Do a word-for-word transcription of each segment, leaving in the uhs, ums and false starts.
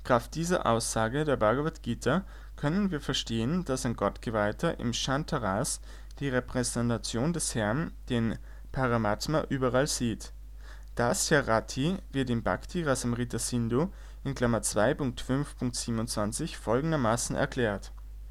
Kraft dieser Aussage der Bhagavad Gita können wir verstehen, dass ein Gottgeweihter im Shantaras die Repräsentation des Herrn, den Paramatma, überall sieht. Dasya Rati wird im Bhakti Rasamrita Sindhu in Klammer zwei Punkt fünf Punkt siebenundzwanzig folgendermaßen erklärt: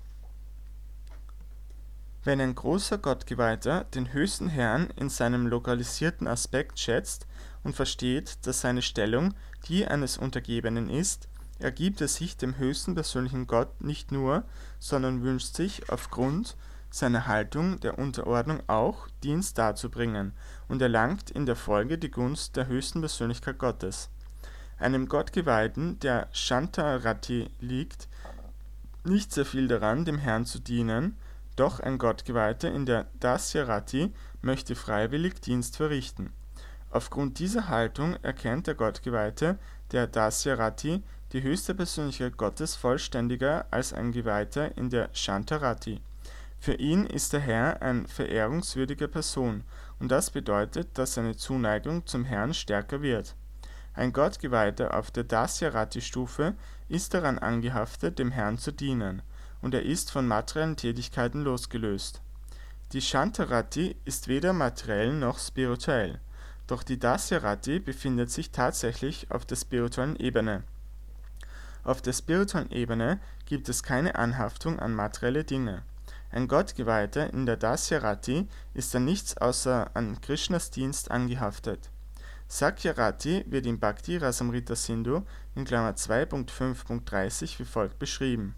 Wenn ein großer Gottgeweihter den höchsten Herrn in seinem lokalisierten Aspekt schätzt und versteht, dass seine Stellung die eines Untergebenen ist, ergibt er sich dem höchsten persönlichen Gott nicht nur, sondern wünscht sich aufgrund seiner Haltung der Unterordnung auch, Dienst darzubringen, und erlangt in der Folge die Gunst der höchsten Persönlichkeit Gottes. Einem Gottgeweihten, der Shantarati liegt, nicht sehr viel daran, dem Herrn zu dienen, doch ein Gottgeweihter in der Dasya-Rati möchte freiwillig Dienst verrichten. Aufgrund dieser Haltung erkennt der Gottgeweihte der Dasya-Rati die höchste Persönlichkeit Gottes vollständiger als ein Geweihter in der Shantarati. Für ihn ist der Herr eine verehrungswürdige Person, und das bedeutet, dass seine Zuneigung zum Herrn stärker wird. Ein Gottgeweihter auf der Dasya-Rati-Stufe ist daran angehaftet, dem Herrn zu dienen, und er ist von materiellen Tätigkeiten losgelöst. Die Shantarati ist weder materiell noch spirituell, doch die Dasya-Rati befindet sich tatsächlich auf der spirituellen Ebene. Auf der spirituellen Ebene gibt es keine Anhaftung an materielle Dinge. Ein Gottgeweihter in der Dasya-Rati ist an nichts außer an Krishnas Dienst angehaftet. Sakya-Rati wird im Bhakti Rasamrita Sindhu in Klammer zwei Punkt fünf Punkt dreißig wie folgt beschrieben: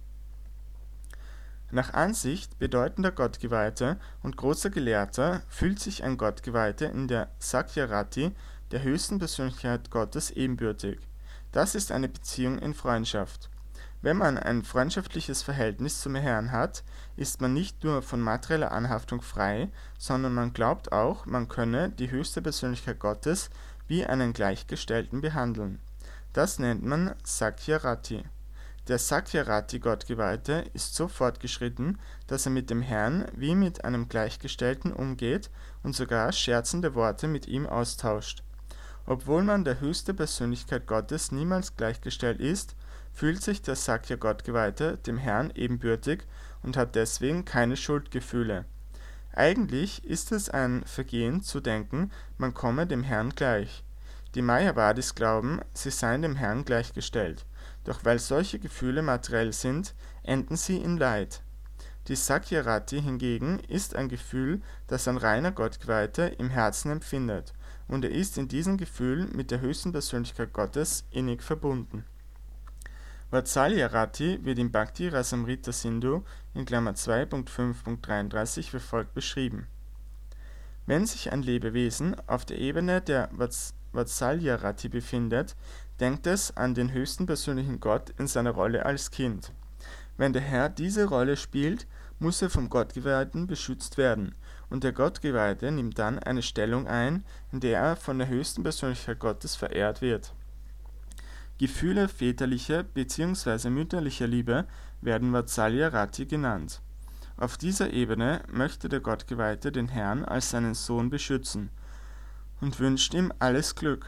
Nach Ansicht bedeutender Gottgeweihter und großer Gelehrter fühlt sich ein Gottgeweihter in der Sakya-Rati der höchsten Persönlichkeit Gottes ebenbürtig. Das ist eine Beziehung in Freundschaft. Wenn man ein freundschaftliches Verhältnis zum Herrn hat, ist man nicht nur von materieller Anhaftung frei, sondern man glaubt auch, man könne die höchste Persönlichkeit Gottes wie einen Gleichgestellten behandeln. Das nennt man Sakya-Rati. Der Sakya-Rati-Gottgeweihte ist so fortgeschritten, dass er mit dem Herrn wie mit einem Gleichgestellten umgeht und sogar scherzende Worte mit ihm austauscht. Obwohl man der höchste Persönlichkeit Gottes niemals gleichgestellt ist, fühlt sich der Sakya-Gottgeweihte dem Herrn ebenbürtig und hat deswegen keine Schuldgefühle. Eigentlich ist es ein Vergehen zu denken, man komme dem Herrn gleich. Die Mayavadis glauben, sie seien dem Herrn gleichgestellt, doch weil solche Gefühle materiell sind, enden sie in Leid. Die Sakya-Rati hingegen ist ein Gefühl, das ein reiner Gottgeweihter im Herzen empfindet, und er ist in diesem Gefühl mit der höchsten Persönlichkeit Gottes innig verbunden. Vatsalya-Rati wird im Bhakti Rasamrita Sindhu in Klammer zwei Punkt fünf Punkt dreiunddreißig wie folgt beschrieben: Wenn sich ein Lebewesen auf der Ebene der Vatsalya-Rati befindet, denkt es an den höchsten persönlichen Gott in seiner Rolle als Kind. Wenn der Herr diese Rolle spielt, muss er vom Gottgeweihten beschützt werden, und der Gottgeweihte nimmt dann eine Stellung ein, in der er von der höchsten Persönlichkeit Gottes verehrt wird. Gefühle väterlicher bzw. mütterlicher Liebe werden Vatsalya-Rati genannt. Auf dieser Ebene möchte der Gottgeweihte den Herrn als seinen Sohn beschützen und wünscht ihm alles Glück.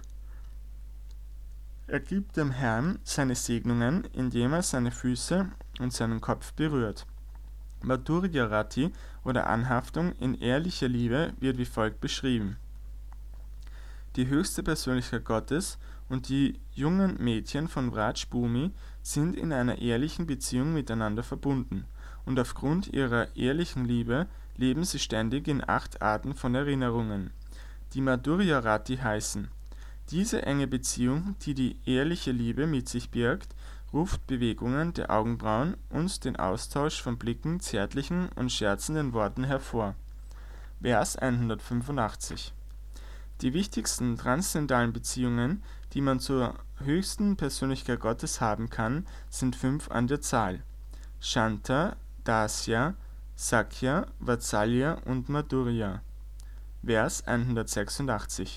Er gibt dem Herrn seine Segnungen, indem er seine Füße und seinen Kopf berührt. Madhurya-Rati oder Anhaftung in ehrlicher Liebe wird wie folgt beschrieben: Die höchste Persönlichkeit Gottes und die jungen Mädchen von Vraj Bhumi sind in einer ehrlichen Beziehung miteinander verbunden, und aufgrund ihrer ehrlichen Liebe leben sie ständig in acht Arten von Erinnerungen, die Madhurya-Rati heißen. Diese enge Beziehung, die die ehrliche Liebe mit sich birgt, ruft Bewegungen der Augenbrauen und den Austausch von Blicken, zärtlichen und scherzenden Worten hervor. Vers hundertfünfundachtzig. Die wichtigsten transzendentalen Beziehungen, die man zur höchsten Persönlichkeit Gottes haben kann, sind fünf an der Zahl: Shanta, Dasya, Sakya, Vatsalya und Madhurya. Vers hundertsechsundachtzig.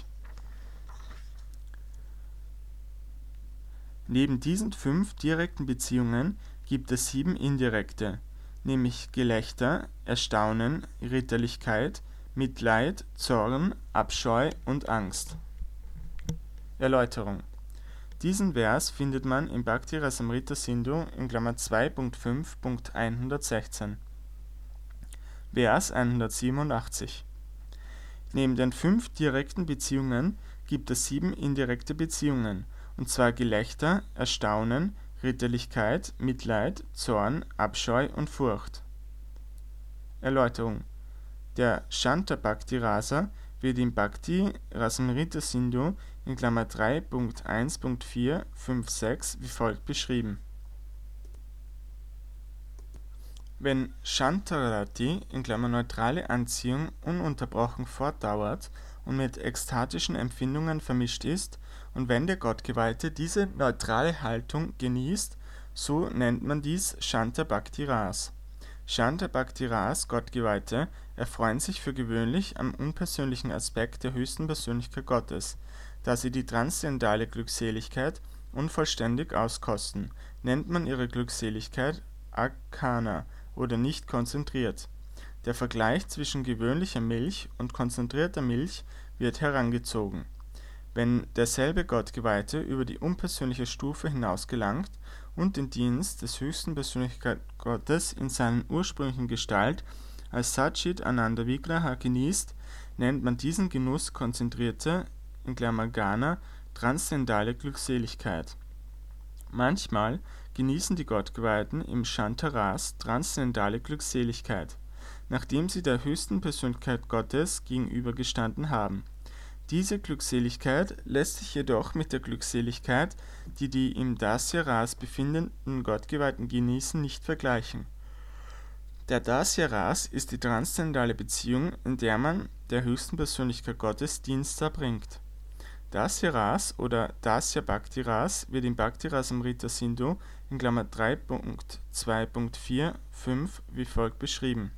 Neben diesen fünf direkten Beziehungen gibt es sieben indirekte, nämlich Gelächter, Erstaunen, Ritterlichkeit, Mitleid, Zorn, Abscheu und Angst. Erläuterung: Diesen Vers findet man im Bhakti Rasamrita Sindhu in Klammer zwei Punkt fünf Punkt hundertsechzehn. Vers hundertsiebenundachtzig. Neben den fünf direkten Beziehungen gibt es sieben indirekte Beziehungen, und zwar Gelächter, Erstaunen, Ritterlichkeit, Mitleid, Zorn, Abscheu und Furcht. Erläuterung: Der Shanta Bhakti Rasa wird im Bhakti Rasamrita Sindhu in Klammer drei Punkt eins Punkt vier fünf sechs wie folgt beschrieben: Wenn Shantarati in Klammer neutrale Anziehung ununterbrochen fortdauert und mit ekstatischen Empfindungen vermischt ist, und wenn der Gottgeweihte diese neutrale Haltung genießt, so nennt man dies Shanta Bhakti Ras. Shanta Bhakti Ras Gottgeweihte erfreuen sich für gewöhnlich am unpersönlichen Aspekt der höchsten Persönlichkeit Gottes. Da sie die transzendentale Glückseligkeit unvollständig auskosten, nennt man ihre Glückseligkeit Akana oder nicht konzentriert. Der Vergleich zwischen gewöhnlicher Milch und konzentrierter Milch wird herangezogen. Wenn derselbe Gottgeweihte über die unpersönliche Stufe hinausgelangt und den Dienst des höchsten Persönlichkeit Gottes in seiner ursprünglichen Gestalt als Satchit Ananda Vigraha genießt, nennt man diesen Genuss konzentrierte in Klammer Gana transzendentale Glückseligkeit. Manchmal genießen die Gottgeweihten im Shantaras transzendentale Glückseligkeit, nachdem sie der höchsten Persönlichkeit Gottes gegenübergestanden haben. Diese Glückseligkeit lässt sich jedoch mit der Glückseligkeit, die die im Dasya-Ras befindenden Gottgeweihten genießen, nicht vergleichen. Der Dasya-Ras ist die transzendentale Beziehung, in der man der höchsten Persönlichkeit Gottes Dienst erbringt. Dasya-Ras oder Dasya Bhakti Ras wird im Bhakti Rasamrita Sindhu in Klammer drei Punkt zwei Punkt vier fünf wie folgt beschrieben: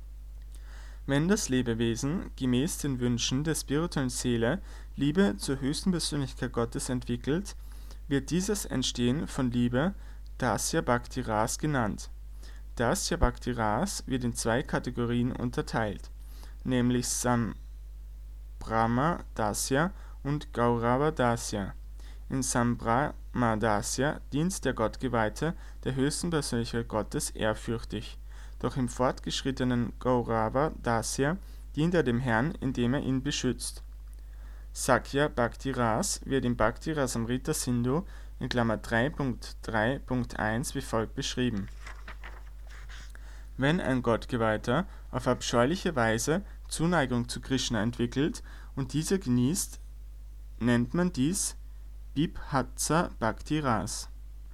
Wenn das Lebewesen gemäß den Wünschen der spirituellen Seele Liebe zur höchsten Persönlichkeit Gottes entwickelt, wird dieses Entstehen von Liebe Dasya Bhakti Ras genannt. Dasya Bhakti Ras wird in zwei Kategorien unterteilt, nämlich Sambrahma Dasya und Gaurava Dasya. In Sambrahma Dasya dient der Gottgeweihte der höchsten Persönlichkeit Gottes ehrfürchtig. Doch im fortgeschrittenen Gaurava Dasya dient er dem Herrn, indem er ihn beschützt. Sakya Bhakti Ras wird im Bhakti Rasamrita Sindhu in Klammer drei Punkt drei Punkt eins wie folgt beschrieben: Wenn ein Gottgeweihter auf abscheuliche Weise Zuneigung zu Krishna entwickelt und diese genießt, nennt man dies Bibhatsa Bhakti Ras.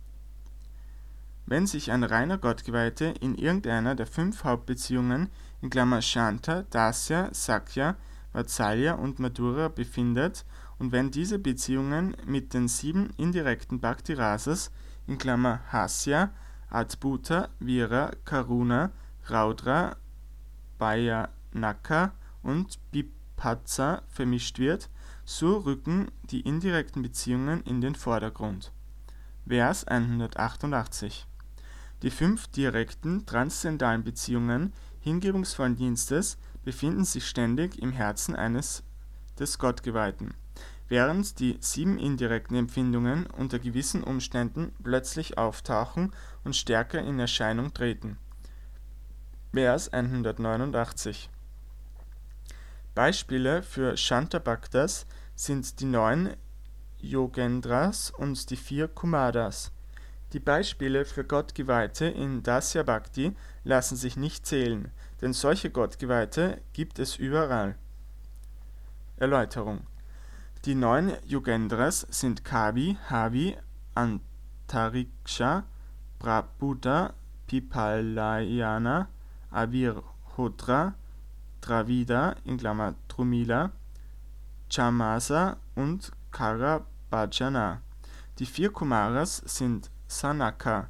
Wenn sich ein reiner Gottgeweihte in irgendeiner der fünf Hauptbeziehungen in Klammer Shanta, Dasya, Sakya, Vatsalya und Madhura befindet und wenn diese Beziehungen mit den sieben indirekten Bhakti Rasas in Klammer Hasya, Adbhuta, Vira, Karuna, Raudra, Bhayanaka und Bibhatsa vermischt wird, so rücken die indirekten Beziehungen in den Vordergrund. Vers hundertachtundachtzig. Die fünf direkten transzendentalen Beziehungen hingebungsvollen Dienstes befinden sich ständig im Herzen eines des Gottgeweihten, während die sieben indirekten Empfindungen unter gewissen Umständen plötzlich auftauchen und stärker in Erscheinung treten. Vers hundertneunundachtzig. Beispiele für Shanta-Bhaktas sind die neun Yogendras und die vier Kumaras. Die Beispiele für Gottgeweihte in Dasya Bhakti lassen sich nicht zählen, denn solche Gottgeweihte gibt es überall. Erläuterung: Die neun Yogendras sind Kavi, Havi, Antariksha, Prabhuta, Pipalayana, Avirhotra, Dravida in Klammer Drumila, Chamasa und Karabhajana. Die vier Kumaras sind Sanaka,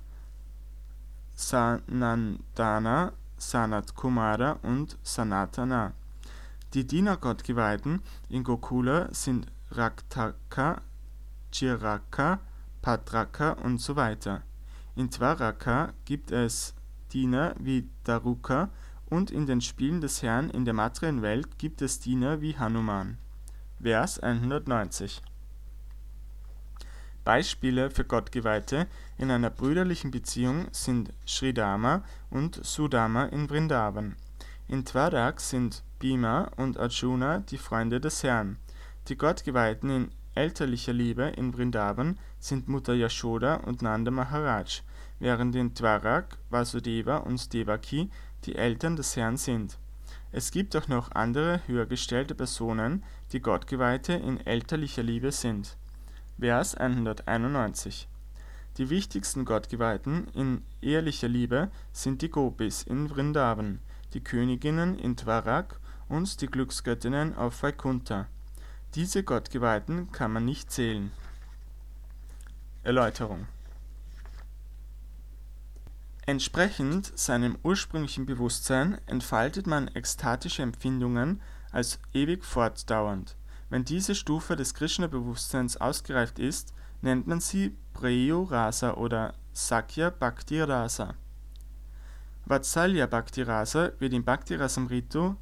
Sanandana, Sanat Kumara und Sanatana. Die Diener-Gottgeweihten in Gokula sind Raktaka, Chiraka, Patraka und so weiter. In Dwaraka gibt es Diener wie Daruka und in den Spielen des Herrn in der materiellen Welt gibt es Diener wie Hanuman. Vers hundertneunzig. Beispiele für Gottgeweihte in einer brüderlichen Beziehung sind Sridhama und Sudama in Vrindavan. In Dwarak sind Bhima und Arjuna die Freunde des Herrn. Die Gottgeweihten in elterlicher Liebe in Vrindavan sind Mutter Yashoda und Nanda Maharaj, während in Dwarak Vasudeva und Devaki die Eltern des Herrn sind. Es gibt auch noch andere höhergestellte Personen, die Gottgeweihte in elterlicher Liebe sind. Vers hunderteinundneunzig. Die wichtigsten Gottgeweihten in ehelicher Liebe sind die Gopis in Vrindavan, die Königinnen in Dwarak und die Glücksgöttinnen auf Vaikuntha. Diese Gottgeweihten kann man nicht zählen. Erläuterung. Entsprechend seinem ursprünglichen Bewusstsein entfaltet man ekstatische Empfindungen als ewig fortdauernd. Wenn diese Stufe des Krishna-Bewusstseins ausgereift ist, nennt man sie Preyo Rasa oder Sakya Bhakti Rasa. Vatsalya Bhakti Rasa wird im Bhakti Rasamrita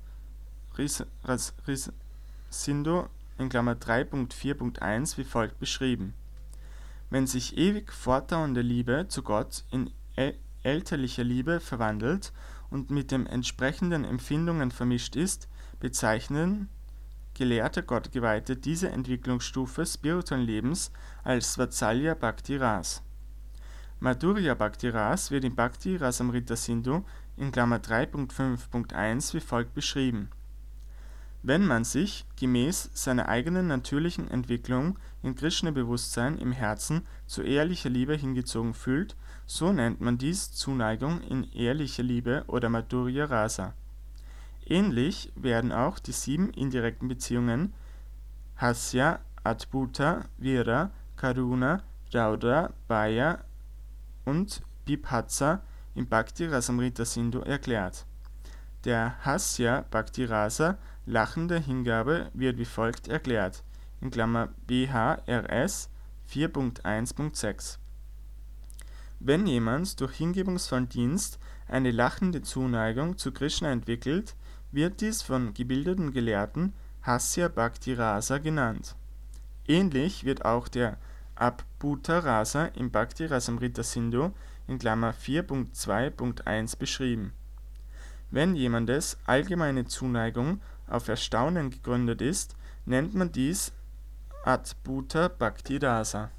Sindhu in Klammer drei Punkt vier Punkt eins wie folgt beschrieben: Wenn sich ewig fortdauernde Liebe zu Gott in elterlicher Liebe verwandelt und mit den entsprechenden Empfindungen vermischt ist, bezeichnen gelehrte Gottgeweihte diese Entwicklungsstufe spirituellen Lebens als Vatsalya Bhakti Ras. Madhurya Bhakti Ras wird im Bhakti Rasamrita Sindhu in Klammer drei Punkt fünf Punkt eins wie folgt beschrieben: Wenn man sich gemäß seiner eigenen natürlichen Entwicklung in Krishna-Bewusstsein im Herzen zu ehrlicher Liebe hingezogen fühlt, so nennt man dies Zuneigung in ehrlicher Liebe oder Madhurya Rasa. Ähnlich werden auch die sieben indirekten Beziehungen Hasya, Adbhuta, Vira, Karuna, Raudra, Bhaya und Bibhatsa im Bhakti Rasamrita Sindhu erklärt. Der Hasya Bhakti Rasa, lachende Hingabe, wird wie folgt erklärt, in Klammer B H R S vier Punkt eins Punkt sechs. Wenn jemand durch hingebungsvollen Dienst eine lachende Zuneigung zu Krishna entwickelt, wird dies von gebildeten Gelehrten Hasya Bhakti Rasa genannt. Ähnlich wird auch der Adbhuta Rasa im Bhakti Rasamrita Sindhu in Klammer vier Punkt zwei Punkt eins beschrieben. Wenn jemandes allgemeine Zuneigung auf Erstaunen gegründet ist, nennt man dies Adbhuta Bhakti Rasa.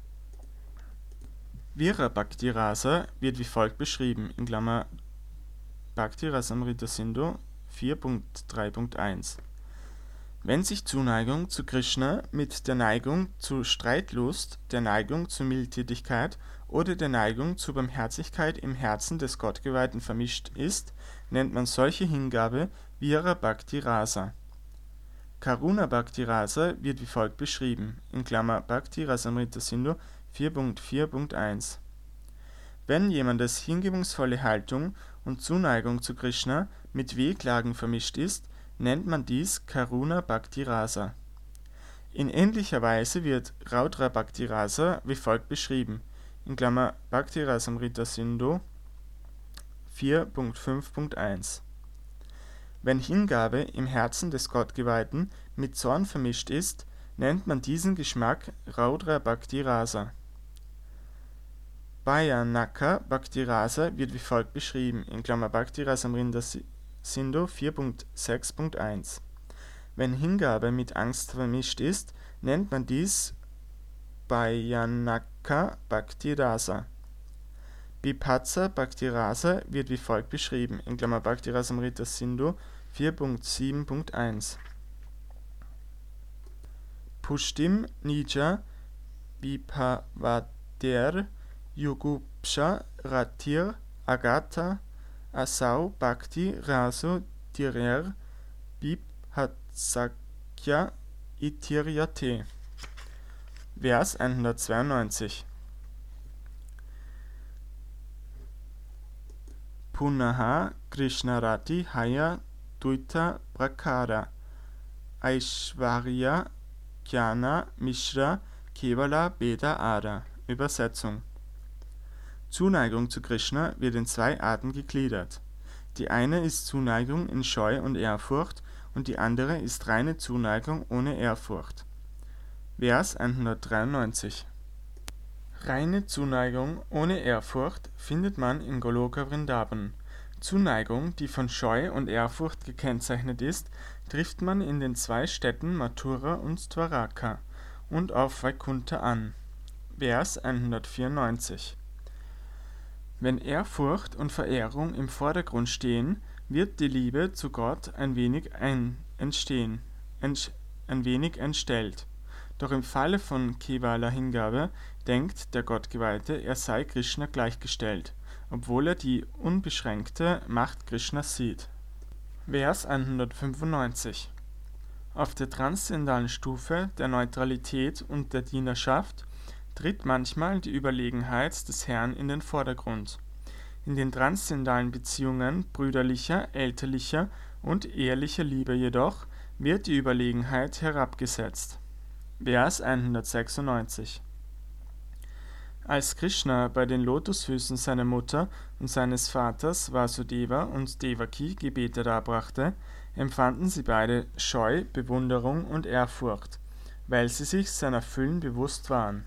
Vira Bhakti Rasa wird wie folgt beschrieben, in Klammer Bhakti Rasamrita Sindhu vier Punkt drei Punkt eins. Wenn sich Zuneigung zu Krishna mit der Neigung zu Streitlust, der Neigung zu Mildtätigkeit oder der Neigung zu Barmherzigkeit im Herzen des Gottgeweihten vermischt ist, nennt man solche Hingabe Vira Bhakti Rasa. Karuna Bhakti Rasa wird wie folgt beschrieben, in Klammer Bhakti Rasamrita Sindhu vier Punkt vier Punkt eins. Wenn jemandes hingebungsvolle Haltung und Zuneigung zu Krishna mit Wehklagen vermischt ist, nennt man dies Karuna Bhakti Rasa. In ähnlicher Weise wird Raudra Bhakti Rasa wie folgt beschrieben, in Klammer Bhakti Rasamrita Sindhu vier Punkt fünf Punkt eins. Wenn Hingabe im Herzen des Gottgeweihten mit Zorn vermischt ist, nennt man diesen Geschmack Raudra Bhakti Rasa. Bhayanaka Bhakti Rasa wird wie folgt beschrieben, in Klammer Bhakti Rasamrita Sindhu vier Punkt sechs Punkt eins. Wenn Hingabe mit Angst vermischt ist, nennt man dies Bhayanaka Bhakti Rasa. Bibhatsa Bhakti Rasa wird wie folgt beschrieben, in Klammer Bhakti Rasamrita Sindhu vier Punkt sieben Punkt eins. Pushtim Nija Vibhavader Yugupsha Ratir Agata Asau Bhakti Raso Direr Bibhatsakya Itiryate. Vers hundertzweiundneunzig. Punaha Krishnarati Haya Duita Prakara Aishwarya Jnana Mishra Kevala Beda Ada. Übersetzung. Zuneigung zu Krishna wird in zwei Arten gegliedert. Die eine ist Zuneigung in Scheu und Ehrfurcht und die andere ist reine Zuneigung ohne Ehrfurcht. Vers hundertdreiundneunzig. Reine Zuneigung ohne Ehrfurcht findet man in Goloka Vrindavan. Zuneigung, die von Scheu und Ehrfurcht gekennzeichnet ist, trifft man in den zwei Städten Mathura und Dwaraka und auf Vaikuntha an. Vers hundertvierundneunzig. Wenn Ehrfurcht und Verehrung im Vordergrund stehen, wird die Liebe zu Gott ein wenig ein entstehen, entsch ein wenig entstellt. Doch im Falle von Kevala-Hingabe denkt der Gottgeweihte, er sei Krishna gleichgestellt, obwohl er die unbeschränkte Macht Krishnas sieht. Vers hundertfünfundneunzig. Auf der transzendentalen Stufe der Neutralität und der Dienerschaft tritt manchmal die Überlegenheit des Herrn in den Vordergrund. In den transzendentalen Beziehungen brüderlicher, elterlicher und ehelicher Liebe jedoch wird die Überlegenheit herabgesetzt. Vers hundertsechsundneunzig. Als Krishna bei den Lotusfüßen seiner Mutter und seines Vaters Vasudeva und Devaki Gebete darbrachte, empfanden sie beide Scheu, Bewunderung und Ehrfurcht, weil sie sich seiner Füllen bewusst waren.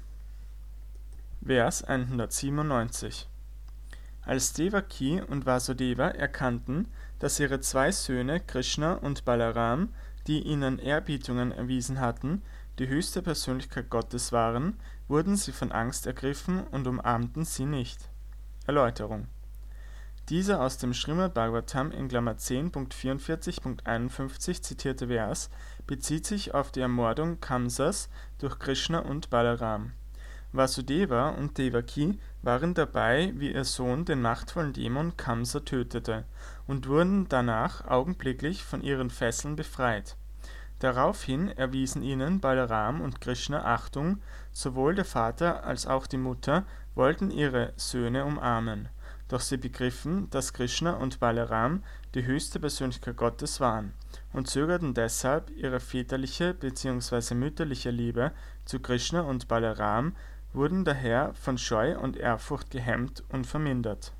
Vers hundertsiebenundneunzig. Als Devaki und Vasudeva erkannten, dass ihre zwei Söhne Krishna und Balaram, die ihnen Erbietungen erwiesen hatten, die höchste Persönlichkeit Gottes waren, wurden sie von Angst ergriffen und umarmten sie nicht. Erläuterung. Dieser aus dem Srimad Bhagavatam in Klammer zehn Punkt vierundvierzig Punkt einundfünfzig zitierte Vers bezieht sich auf die Ermordung Kamsas durch Krishna und Balaram. Vasudeva und Devaki waren dabei, wie ihr Sohn den machtvollen Dämon Kamsa tötete, und wurden danach augenblicklich von ihren Fesseln befreit. Daraufhin erwiesen ihnen Balaram und Krishna Achtung, sowohl der Vater als auch die Mutter wollten ihre Söhne umarmen, doch sie begriffen, dass Krishna und Balaram die höchste Persönlichkeit Gottes waren und zögerten deshalb ihre väterliche bzw. mütterliche Liebe zu Krishna und Balaram, wurden daher von Scheu und Ehrfurcht gehemmt und vermindert.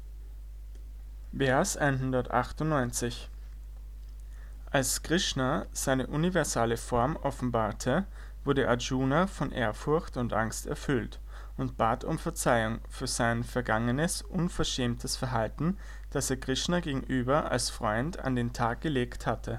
Vers hundertachtundneunzig. Als Krishna seine universale Form offenbarte, wurde Arjuna von Ehrfurcht und Angst erfüllt und bat um Verzeihung für sein vergangenes, unverschämtes Verhalten, das er Krishna gegenüber als Freund an den Tag gelegt hatte.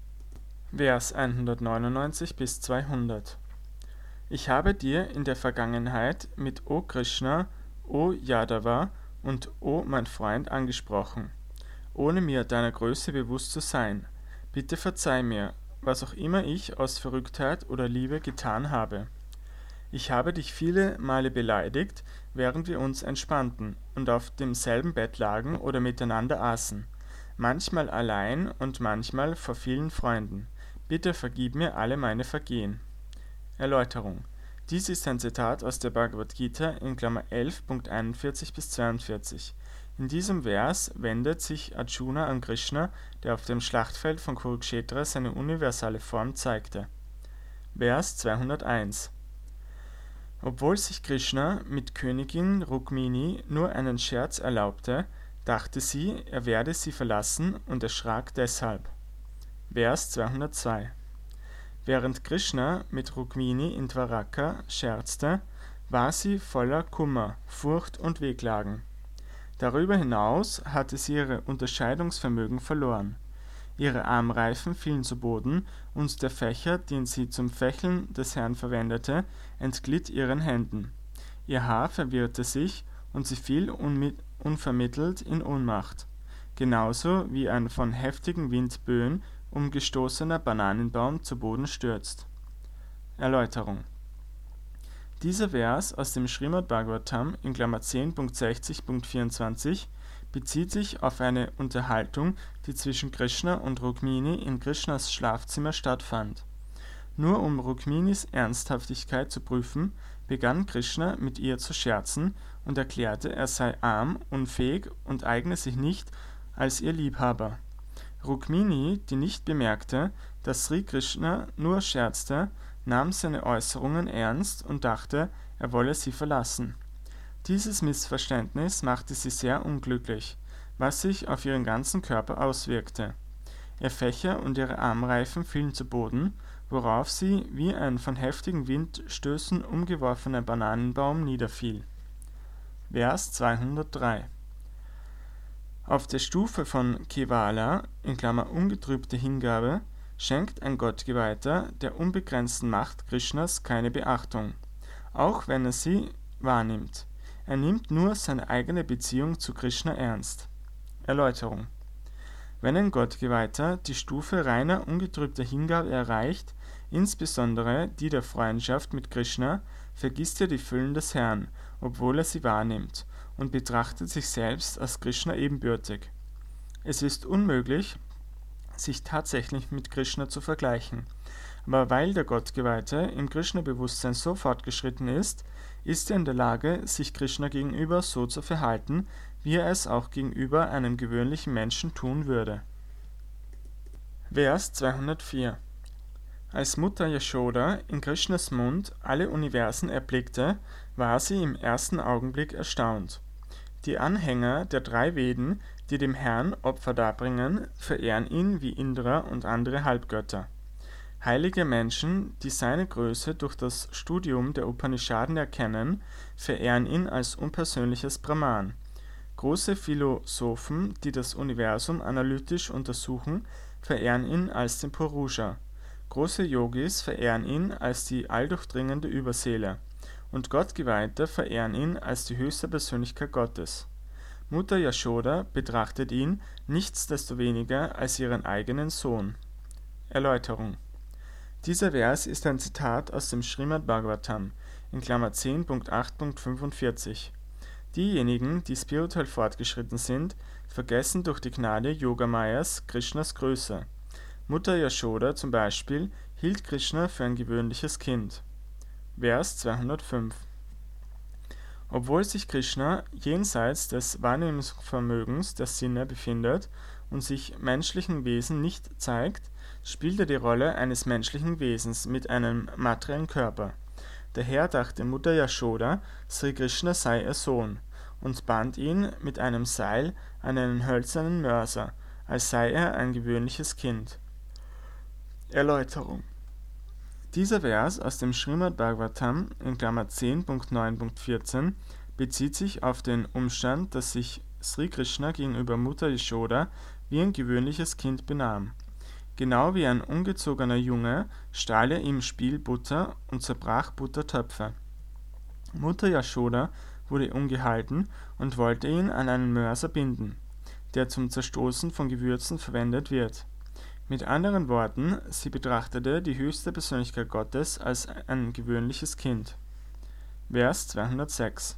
Vers hundertneunundneunzig bis zweihundert. Ich habe dir in der Vergangenheit mit O Krishna, O Yadava und O mein Freund angesprochen, ohne mir deiner Größe bewusst zu sein. Bitte verzeih mir, was auch immer ich aus Verrücktheit oder Liebe getan habe. Ich habe dich viele Male beleidigt, während wir uns entspannten und auf demselben Bett lagen oder miteinander aßen, manchmal allein und manchmal vor vielen Freunden. Bitte vergib mir alle meine Vergehen. Erläuterung. Dies ist ein Zitat aus der Bhagavad Gita in Klammer elf Punkt einundvierzig bis zweiundvierzig. In diesem Vers wendet sich Arjuna an Krishna, der auf dem Schlachtfeld von Kurukshetra seine universale Form zeigte. Vers zweihunderteins. Obwohl sich Krishna mit Königin Rukmini nur einen Scherz erlaubte, dachte sie, er werde sie verlassen und erschrak deshalb. Vers zweihundertzwei. Während Krishna mit Rukmini in Dwaraka scherzte, war sie voller Kummer, Furcht und Wehklagen. Darüber hinaus hatte sie ihr Unterscheidungsvermögen verloren. Ihre Armreifen fielen zu Boden und der Fächer, den sie zum Fächeln des Herrn verwendete, entglitt ihren Händen. Ihr Haar verwirrte sich und sie fiel unvermittelt in Ohnmacht, genauso wie ein von heftigen Windböen umgestoßener Bananenbaum zu Boden stürzt. Erläuterung. Dieser Vers aus dem Srimad Bhagavatam in Klammer zehn Punkt sechzig Punkt vierundzwanzig bezieht sich auf eine Unterhaltung, die zwischen Krishna und Rukmini in Krishnas Schlafzimmer stattfand. Nur um Rukminis Ernsthaftigkeit zu prüfen, begann Krishna mit ihr zu scherzen und erklärte, er sei arm, unfähig und eigne sich nicht als ihr Liebhaber. Rukmini, die nicht bemerkte, dass Sri Krishna nur scherzte, nahm seine Äußerungen ernst und dachte, er wolle sie verlassen. Dieses Missverständnis machte sie sehr unglücklich, was sich auf ihren ganzen Körper auswirkte. Ihr Fächer und ihre Armreifen fielen zu Boden, worauf sie wie ein von heftigen Windstößen umgeworfener Bananenbaum niederfiel. Vers zweihundertdrei. Auf der Stufe von Kevala (ungetrübte Hingabe) schenkt ein Gottgeweihter der unbegrenzten Macht Krishnas keine Beachtung, auch wenn er sie wahrnimmt. Er nimmt nur seine eigene Beziehung zu Krishna ernst. Erläuterung: Wenn ein Gottgeweihter die Stufe reiner ungetrübter Hingabe erreicht, insbesondere die der Freundschaft mit Krishna, vergisst er die Füllen des Herrn, obwohl er sie wahrnimmt, und betrachtet sich selbst als Krishna ebenbürtig. Es ist unmöglich, sich tatsächlich mit Krishna zu vergleichen, aber weil der Gottgeweihte im Krishna-Bewusstsein so fortgeschritten ist, ist er in der Lage, sich Krishna gegenüber so zu verhalten, wie er es auch gegenüber einem gewöhnlichen Menschen tun würde. Vers zweihundertvier. Als Mutter Yashoda in Krishnas Mund alle Universen erblickte, war sie im ersten Augenblick erstaunt. Die Anhänger der drei Veden, die dem Herrn Opfer darbringen, verehren ihn wie Indra und andere Halbgötter. Heilige Menschen, die seine Größe durch das Studium der Upanishaden erkennen, verehren ihn als unpersönliches Brahman. Große Philosophen, die das Universum analytisch untersuchen, verehren ihn als den Purusha. Große Yogis verehren ihn als die alldurchdringende Überseele, und Gottgeweihte verehren ihn als die höchste Persönlichkeit Gottes. Mutter Yashoda betrachtet ihn nichtsdestoweniger als ihren eigenen Sohn. Erläuterung: Dieser Vers ist ein Zitat aus dem Srimad Bhagavatam in Klammer zehn Punkt acht Punkt fünfundvierzig. Diejenigen, die spirituell fortgeschritten sind, vergessen durch die Gnade Yogamayas Krishnas Größe. Mutter Yashoda zum Beispiel hielt Krishna für ein gewöhnliches Kind. Vers zweihundertfünf. Obwohl sich Krishna jenseits des Wahrnehmungsvermögens der Sinne befindet und sich menschlichen Wesen nicht zeigt, spielt er die Rolle eines menschlichen Wesens mit einem materiellen Körper. Daher dachte Mutter Yashoda, Sri Krishna sei ihr Sohn, und band ihn mit einem Seil an einen hölzernen Mörser, als sei er ein gewöhnliches Kind. Erläuterung: Dieser Vers aus dem Srimad Bhagavatam in Klammer zehn Punkt neun Punkt vierzehn bezieht sich auf den Umstand, dass sich Sri Krishna gegenüber Mutter Yashoda wie ein gewöhnliches Kind benahm. Genau wie ein ungezogener Junge stahl er im Spiel Butter und zerbrach Buttertöpfe. Mutter Yashoda wurde ungehalten und wollte ihn an einen Mörser binden, der zum Zerstoßen von Gewürzen verwendet wird. Mit anderen Worten, sie betrachtete die höchste Persönlichkeit Gottes als ein gewöhnliches Kind. Vers zweihundertsechs.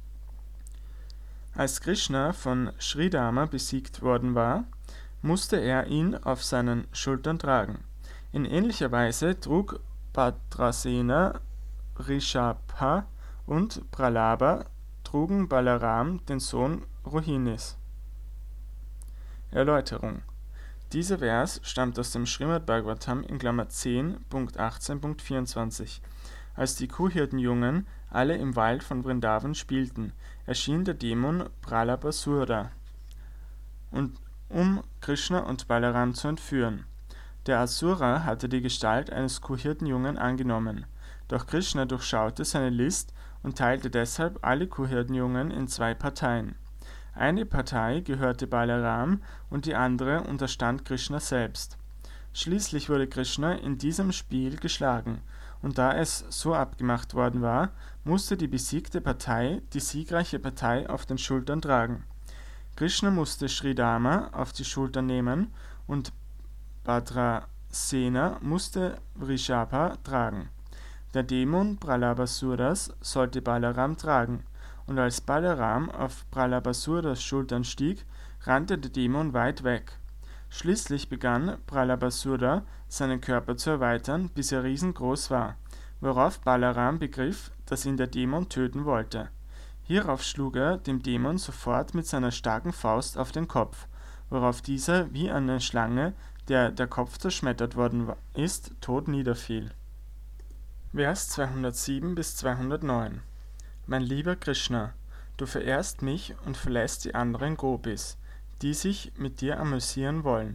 Als Krishna von Sridharma besiegt worden war, musste er ihn auf seinen Schultern tragen. In ähnlicher Weise trug Bhadrasena, Rishabha und Pralaba trugen Balaram, den Sohn Rohinis. Erläuterung: Dieser Vers stammt aus dem Srimad Bhagavatam in Klammer zehn Punkt achtzehn Punkt vierundzwanzig. Als die Kuhhirtenjungen alle im Wald von Vrindavan spielten, erschien der Dämon Pralabasura, und um Krishna und Balaram zu entführen. Der Asura hatte die Gestalt eines Kuhhirtenjungen angenommen, doch Krishna durchschaute seine List und teilte deshalb alle Kuhhirtenjungen in zwei Parteien. Eine Partei gehörte Balaram und die andere unterstand Krishna selbst. Schließlich wurde Krishna in diesem Spiel geschlagen, und da es so abgemacht worden war, musste die besiegte Partei die siegreiche Partei auf den Schultern tragen. Krishna musste Sridharma auf die Schultern nehmen und Bhadrasena musste Rishabha tragen. Der Dämon Pralabasuras sollte Balaram tragen, und als Balaram auf Pralabasuras Schultern stieg, rannte der Dämon weit weg. Schließlich begann Pralabasura seinen Körper zu erweitern, bis er riesengroß war, worauf Balaram begriff, dass ihn der Dämon töten wollte. Hierauf schlug er dem Dämon sofort mit seiner starken Faust auf den Kopf, worauf dieser wie eine Schlange, der der Kopf zerschmettert worden ist, tot niederfiel. Vers zweihundertsieben bis zweihundertneun. Mein lieber Krishna, du verehrst mich und verlässt die anderen Gopis, die sich mit dir amüsieren wollen.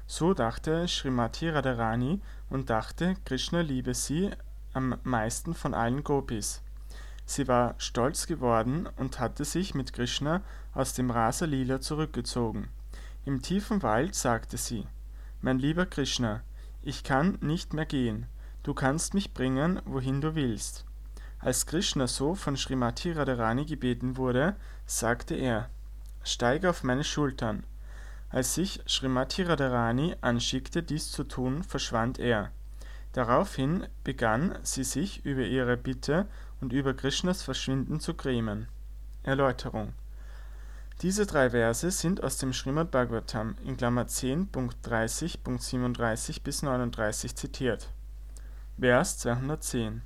So dachte Srimati Radharani und dachte, Krishna liebe sie am meisten von allen Gopis. Sie war stolz geworden und hatte sich mit Krishna aus dem Rasa Lila zurückgezogen. Im tiefen Wald sagte sie: Mein lieber Krishna, ich kann nicht mehr gehen, du kannst mich bringen, wohin du willst. Als Krishna so von Srimati Radharani gebeten wurde, sagte er: Steige auf meine Schultern. Als sich Srimati Radharani anschickte, dies zu tun, verschwand er. Daraufhin begann sie sich über ihre Bitte und über Krishnas Verschwinden zu grämen. Erläuterung: Diese drei Verse sind aus dem Srimad Bhagavatam in Klammer zehn Punkt dreißig Punkt siebenunddreißig bis neununddreißig zitiert. Vers zweihundertzehn: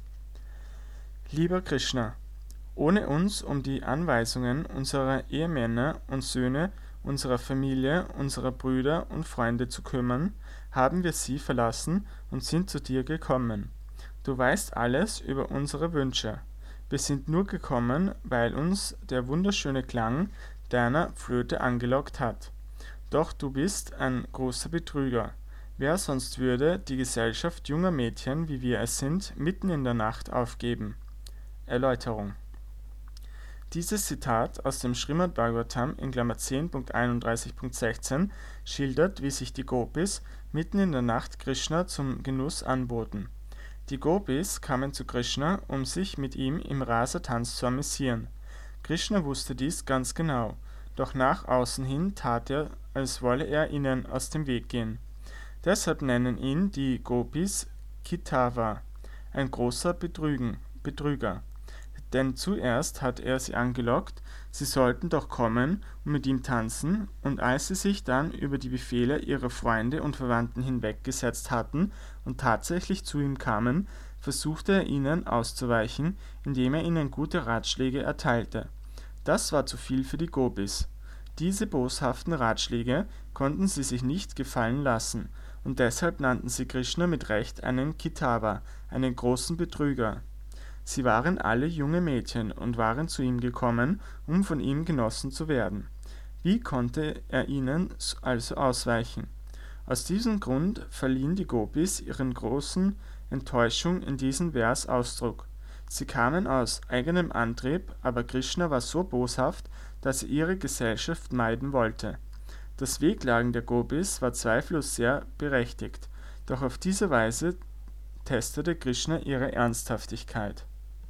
Lieber Krishna, ohne uns um die Anweisungen unserer Ehemänner und Söhne, unserer Familie, unserer Brüder und Freunde zu kümmern, haben wir sie verlassen und sind zu dir gekommen. Du weißt alles über unsere Wünsche. Wir sind nur gekommen, weil uns der wunderschöne Klang deiner Flöte angelockt hat. Doch du bist ein großer Betrüger. Wer sonst würde die Gesellschaft junger Mädchen, wie wir es sind, mitten in der Nacht aufgeben? Erläuterung: Dieses Zitat aus dem Srimad Bhagavatam in Klammer zehn Punkt einunddreißig Punkt sechzehn schildert, wie sich die Gopis mitten in der Nacht Krishna zum Genuss anboten. Die Gopis kamen zu Krishna, um sich mit ihm im Rasa-Tanz zu amüsieren. Krishna wusste dies ganz genau, doch nach außen hin tat er, als wolle er ihnen aus dem Weg gehen. Deshalb nennen ihn die Gopis Kitava, ein großer Betrügen, Betrüger. Denn zuerst hat er sie angelockt, sie sollten doch kommen und mit ihm tanzen, und als sie sich dann über die Befehle ihrer Freunde und Verwandten hinweggesetzt hatten und tatsächlich zu ihm kamen, versuchte er ihnen auszuweichen, indem er ihnen gute Ratschläge erteilte. Das war zu viel für die Gopis. Diese boshaften Ratschläge konnten sie sich nicht gefallen lassen, und deshalb nannten sie Krishna mit Recht einen Kitava, einen großen Betrüger. Sie waren alle junge Mädchen und waren zu ihm gekommen, um von ihm genossen zu werden. Wie konnte er ihnen also ausweichen? Aus diesem Grund verliehen die Gopis ihren großen Enttäuschung in diesem Vers Ausdruck. Sie kamen aus eigenem Antrieb, aber Krishna war so boshaft, dass er ihre Gesellschaft meiden wollte. Das Wehklagen der Gopis war zweifellos sehr berechtigt, doch auf diese Weise testete Krishna ihre Ernsthaftigkeit.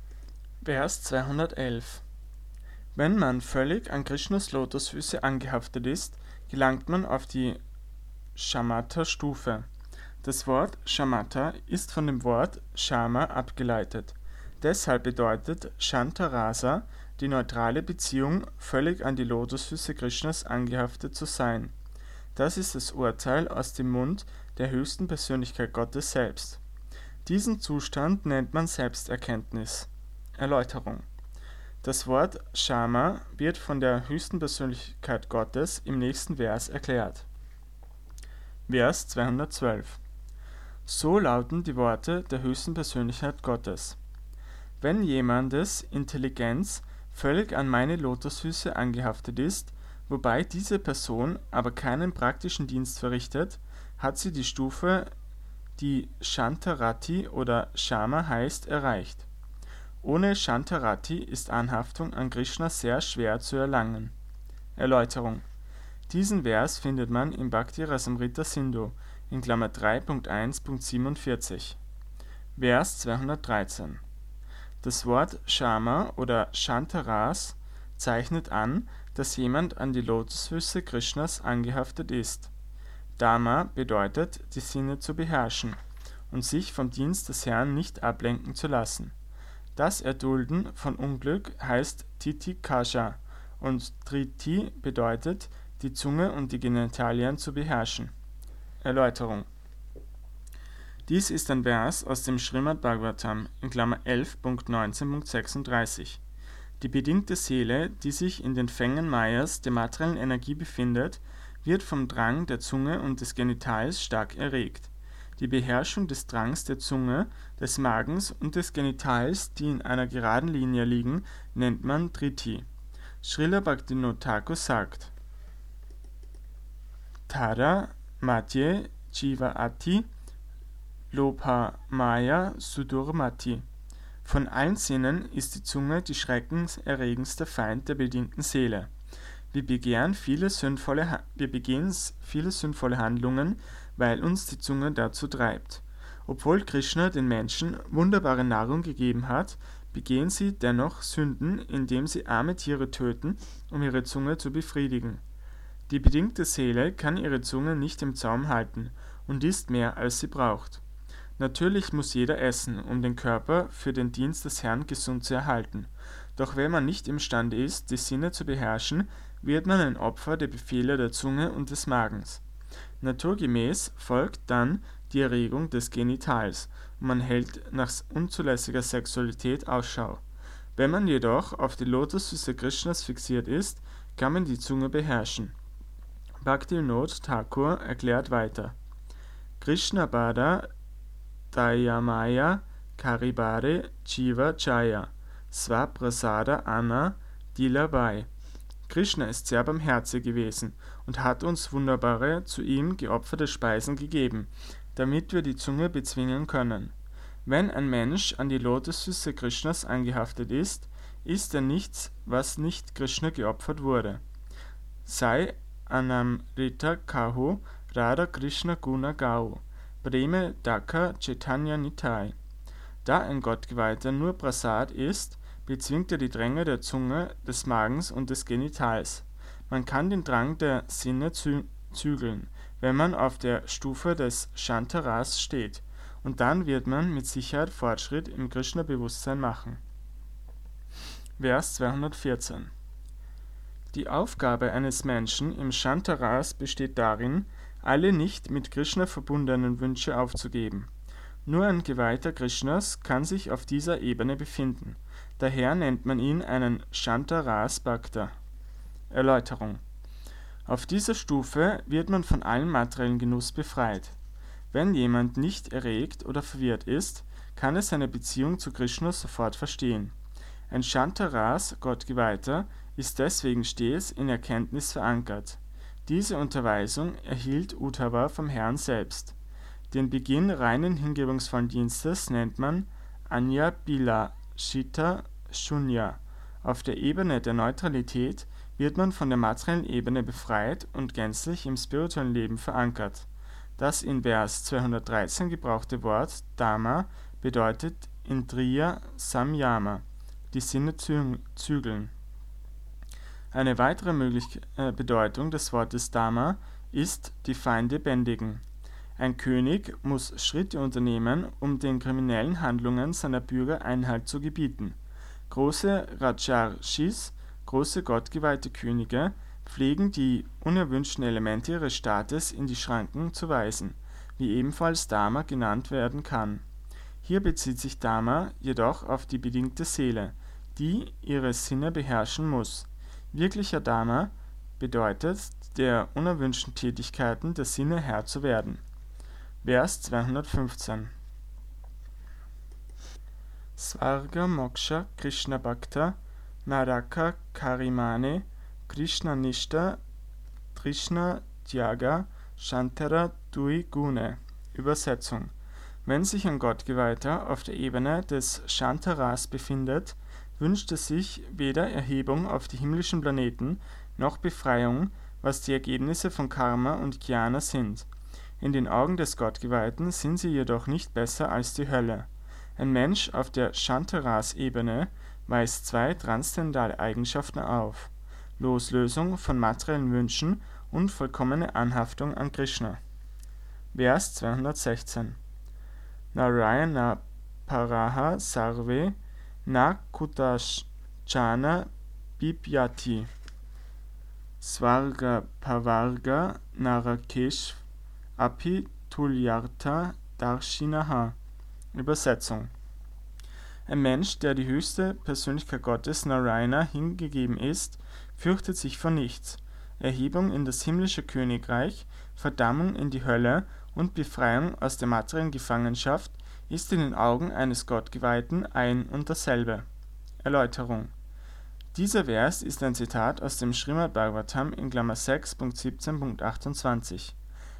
Vers zweihundertelf: Wenn man völlig an Krishnas Lotusfüße angehaftet ist, gelangt man auf die Shamatha-Stufe. Das Wort Shamatha ist von dem Wort Shama abgeleitet. Deshalb bedeutet Shantarasa die neutrale Beziehung, völlig an die Lotusfüße Krishnas angehaftet zu sein. Das ist das Urteil aus dem Mund der höchsten Persönlichkeit Gottes selbst. Diesen Zustand nennt man Selbsterkenntnis. Erläuterung: Das Wort Shama wird von der höchsten Persönlichkeit Gottes im nächsten Vers erklärt. Vers zweihundertzwölf: So lauten die Worte der höchsten Persönlichkeit Gottes. Wenn jemandes Intelligenz völlig an meine Lotusfüße angehaftet ist, wobei diese Person aber keinen praktischen Dienst verrichtet, hat sie die Stufe, die Shantarati oder Shama heißt, erreicht. Ohne Shantarati ist Anhaftung an Krishna sehr schwer zu erlangen. Erläuterung: Diesen Vers findet man im Bhakti Rasamrita Sindhu in Klammer drei Punkt eins Punkt siebenundvierzig. Vers zweihundertdreizehn: Das Wort Shama oder Shantaras zeichnet an, dass jemand an die Lotusfüße Krishnas angehaftet ist. Dharma bedeutet, die Sinne zu beherrschen und sich vom Dienst des Herrn nicht ablenken zu lassen. Das Erdulden von Unglück heißt Titikasha und Triti bedeutet, die Zunge und die Genitalien zu beherrschen. Erläuterung: Dies ist ein Vers aus dem Srimad Bhagavatam in Klammer elf Punkt neunzehn Punkt sechsunddreißig. Die bedingte Seele, die sich in den Fängen Mayas der materiellen Energie befindet, wird vom Drang der Zunge und des Genitals stark erregt. Die Beherrschung des Drangs der Zunge, des Magens und des Genitals, die in einer geraden Linie liegen, nennt man Triti. Srila Bhaktivinoda Thakur sagt: Tada Madhye Jiva Ati Lopa Maya Sudurmati. Von allen Sinnen ist die Zunge die schreckenserregendste Feind der bedingten Seele. Wir begehren viele sündvolle, wir begehen viele sündvolle Handlungen, weil uns die Zunge dazu treibt. Obwohl Krishna den Menschen wunderbare Nahrung gegeben hat, begehen sie dennoch Sünden, indem sie arme Tiere töten, um ihre Zunge zu befriedigen. Die bedingte Seele kann ihre Zunge nicht im Zaum halten und isst mehr, als sie braucht. Natürlich muss jeder essen, um den Körper für den Dienst des Herrn gesund zu erhalten. Doch wenn man nicht imstande ist, die Sinne zu beherrschen, wird man ein Opfer der Befehle der Zunge und des Magens. Naturgemäß folgt dann die Erregung des Genitals und man hält nach unzulässiger Sexualität Ausschau. Wenn man jedoch auf die Lotusfüße Krishnas fixiert ist, kann man die Zunge beherrschen. Bhaktivinoda Thakur erklärt weiter: Krishna Bada Dayamaya Karibare Jiva Jaya Swaprasada Anna Dilabai. Krishna ist sehr barmherzig gewesen und hat uns wunderbare, zu ihm geopferte Speisen gegeben, damit wir die Zunge bezwingen können. Wenn ein Mensch an die Lotusfüße Krishnas angehaftet ist, isst er nichts, was nicht Krishna geopfert wurde. Sei Anamrita Kaho Radha Krishna Guna Gau Preme Daka Chaitanya Nitai. Da ein Gottgeweihter nur Prasad isst, bezwingt er die Dränge der Zunge, des Magens und des Genitals. Man kann den Drang der Sinne zü zügeln, wenn man auf der Stufe des Shantaras steht, und dann wird man mit Sicherheit Fortschritt im Krishna-Bewusstsein machen. Vers zweihundertvierzehn. Die Aufgabe eines Menschen im Shantaras besteht darin, alle nicht mit Krishna verbundenen Wünsche aufzugeben. Nur ein Geweihter Krishnas kann sich auf dieser Ebene befinden. Daher nennt man ihn einen Shantaras Bhakta. Erläuterung: Auf dieser Stufe wird man von allem materiellen Genuss befreit. Wenn jemand nicht erregt oder verwirrt ist, kann er seine Beziehung zu Krishna sofort verstehen. Ein Shantaras, Gottgeweihter, ist deswegen stets in Erkenntnis verankert. Diese Unterweisung erhielt Uddhava vom Herrn selbst. Den Beginn reinen hingebungsvollen Dienstes nennt man Anya Bilashita Shunya. Auf der Ebene der Neutralität wird man von der materiellen Ebene befreit und gänzlich im spirituellen Leben verankert. Das in Vers zweihundertdreizehn gebrauchte Wort Dhamma bedeutet Indriya Samyama, die Sinne zügeln. Eine weitere mögliche äh, Bedeutung des Wortes Dhamma ist die Feinde bändigen. Ein König muss Schritte unternehmen, um den kriminellen Handlungen seiner Bürger Einhalt zu gebieten. Große Rajarshis, große gottgeweihte Könige, pflegen die unerwünschten Elemente ihres Staates in die Schranken zu weisen, wie ebenfalls Dhamma genannt werden kann. Hier bezieht sich Dhamma jedoch auf die bedingte Seele, die ihre Sinne beherrschen muss. Wirklicher Dhamma bedeutet, der unerwünschten Tätigkeiten der Sinne Herr zu werden. Vers zweihundertfünfzehn. Svarga Moksha Krishna Bhakta Naraka Karimane Krishna Nishta Trishna Tyaga Shantara Dui Gune. Übersetzung: Wenn sich ein Gottgeweihter auf der Ebene des Shantaras befindet, wünscht er sich weder Erhebung auf die himmlischen Planeten noch Befreiung, was die Ergebnisse von Karma und Jnana sind. In den Augen des Gottgeweihten sind sie jedoch nicht besser als die Hölle. Ein Mensch auf der Shantaras-Ebene weist zwei transzendentale Eigenschaften auf: Loslösung von materiellen Wünschen und vollkommene Anhaftung an Krishna. Vers zweihundertsechzehn. Narayana Paraha Sarve Na Kutashchana Bibhyati Svarga Pavarga Narakesh Api Tulyartha Darshinaha. Übersetzung: Ein Mensch, der die höchste Persönlichkeit Gottes Narayana hingegeben ist, fürchtet sich vor nichts. Erhebung in das himmlische Königreich, Verdammung in die Hölle und Befreiung aus der materiellen Gefangenschaft ist in den Augen eines Gottgeweihten ein und dasselbe. Erläuterung: Dieser Vers ist ein Zitat aus dem Srimad Bhagavatam in Klammer sechs Punkt siebzehn Punkt achtundzwanzig.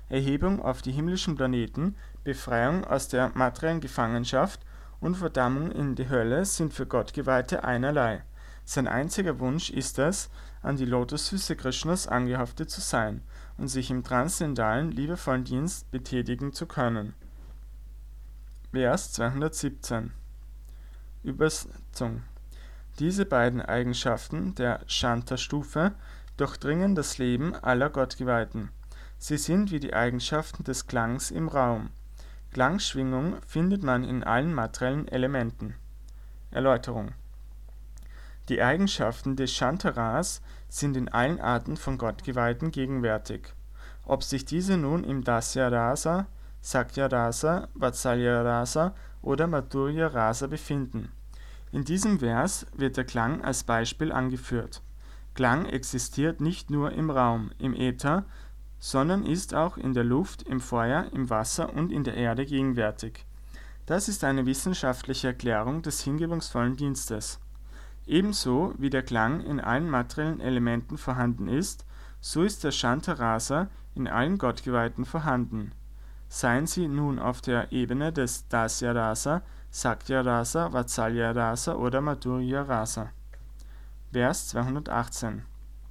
Erhebung auf die himmlischen Planeten, Befreiung aus der materiellen Gefangenschaft und Verdammung in die Hölle sind für Gottgeweihte einerlei. Sein einziger Wunsch ist es, an die Lotusfüße Krishnas angehaftet zu sein und sich im transzendentalen, liebevollen Dienst betätigen zu können. Vers zweihundertsiebzehn. Übersetzung. Diese beiden Eigenschaften der Shanta-Stufe durchdringen das Leben aller Gottgeweihten. Sie sind wie die Eigenschaften des Klangs im Raum. Klangschwingung findet man in allen materiellen Elementen. Erläuterung. Die Eigenschaften des Shantaras sind in allen Arten von Gottgeweihten gegenwärtig. Ob sich diese nun im Dasya-Rasa, Sakya-Rasa, Vatsalya-Rasa oder Madhurya-Rasa befinden. In diesem Vers wird der Klang als Beispiel angeführt. Klang existiert nicht nur im Raum, im Äther, sondern ist auch in der Luft, im Feuer, im Wasser und in der Erde gegenwärtig. Das ist eine wissenschaftliche Erklärung des hingebungsvollen Dienstes. Ebenso wie der Klang in allen materiellen Elementen vorhanden ist, so ist der Shantarasa in allen Gottgeweihten vorhanden. Seien sie nun auf der Ebene des Dasya-Rasa, Sakya-Rasa, Vatsalya-Rasa oder Madhurya-Rasa. Vers zweihundertachtzehn.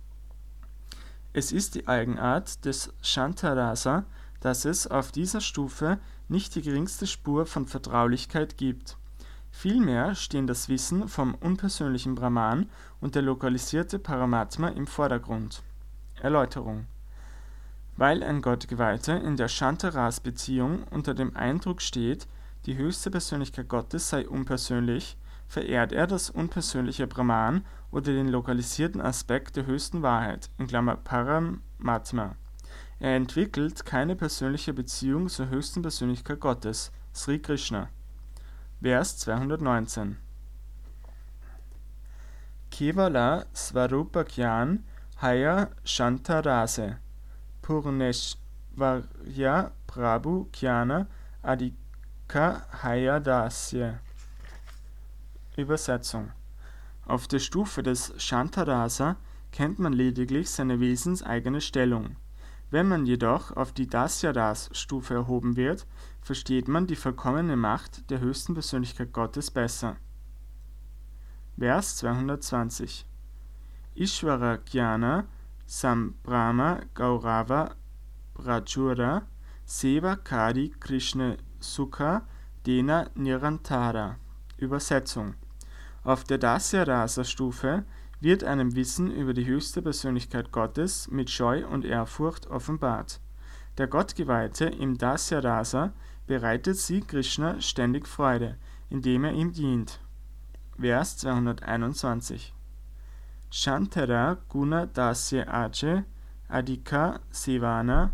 Es ist die Eigenart des Shantarasa, dass es auf dieser Stufe nicht die geringste Spur von Vertraulichkeit gibt. Vielmehr stehen das Wissen vom unpersönlichen Brahman und der lokalisierte Paramatma im Vordergrund. Erläuterung. Weil ein Gottgeweihter in der Shantaras-Beziehung unter dem Eindruck steht, die höchste Persönlichkeit Gottes sei unpersönlich, verehrt er das unpersönliche Brahman oder den lokalisierten Aspekt der höchsten Wahrheit in Klammer Paramatma. Er entwickelt keine persönliche Beziehung zur höchsten Persönlichkeit Gottes, Sri Krishna. Vers zweihundertneunzehn. Kevala Svarupa Gyan Haya Shantarase Purneshvarya Prabhu Gyana Adhika Haya Dasya. Übersetzung. Auf der Stufe des Shantarasa kennt man lediglich seine wesenseigene Stellung. Wenn man jedoch auf die Dasya-Ras-Stufe erhoben wird, versteht man die vollkommene Macht der höchsten Persönlichkeit Gottes besser. Vers zweihundertzwanzig. Ishvara Gyana Sambrama Gaurava Prachura Seva Kari Krishna Sukha Dena Nirantara. Übersetzung. Auf der Dasya-Rasa-Stufe wird einem Wissen über die höchste Persönlichkeit Gottes mit Scheu und Ehrfurcht offenbart. Der Gottgeweihte im Dasya-Rasa bereitet Sri Krishna ständig Freude, indem er ihm dient. Vers zweihunderteinundzwanzig. Shantara Guna Dasya Ache Adhika Sevana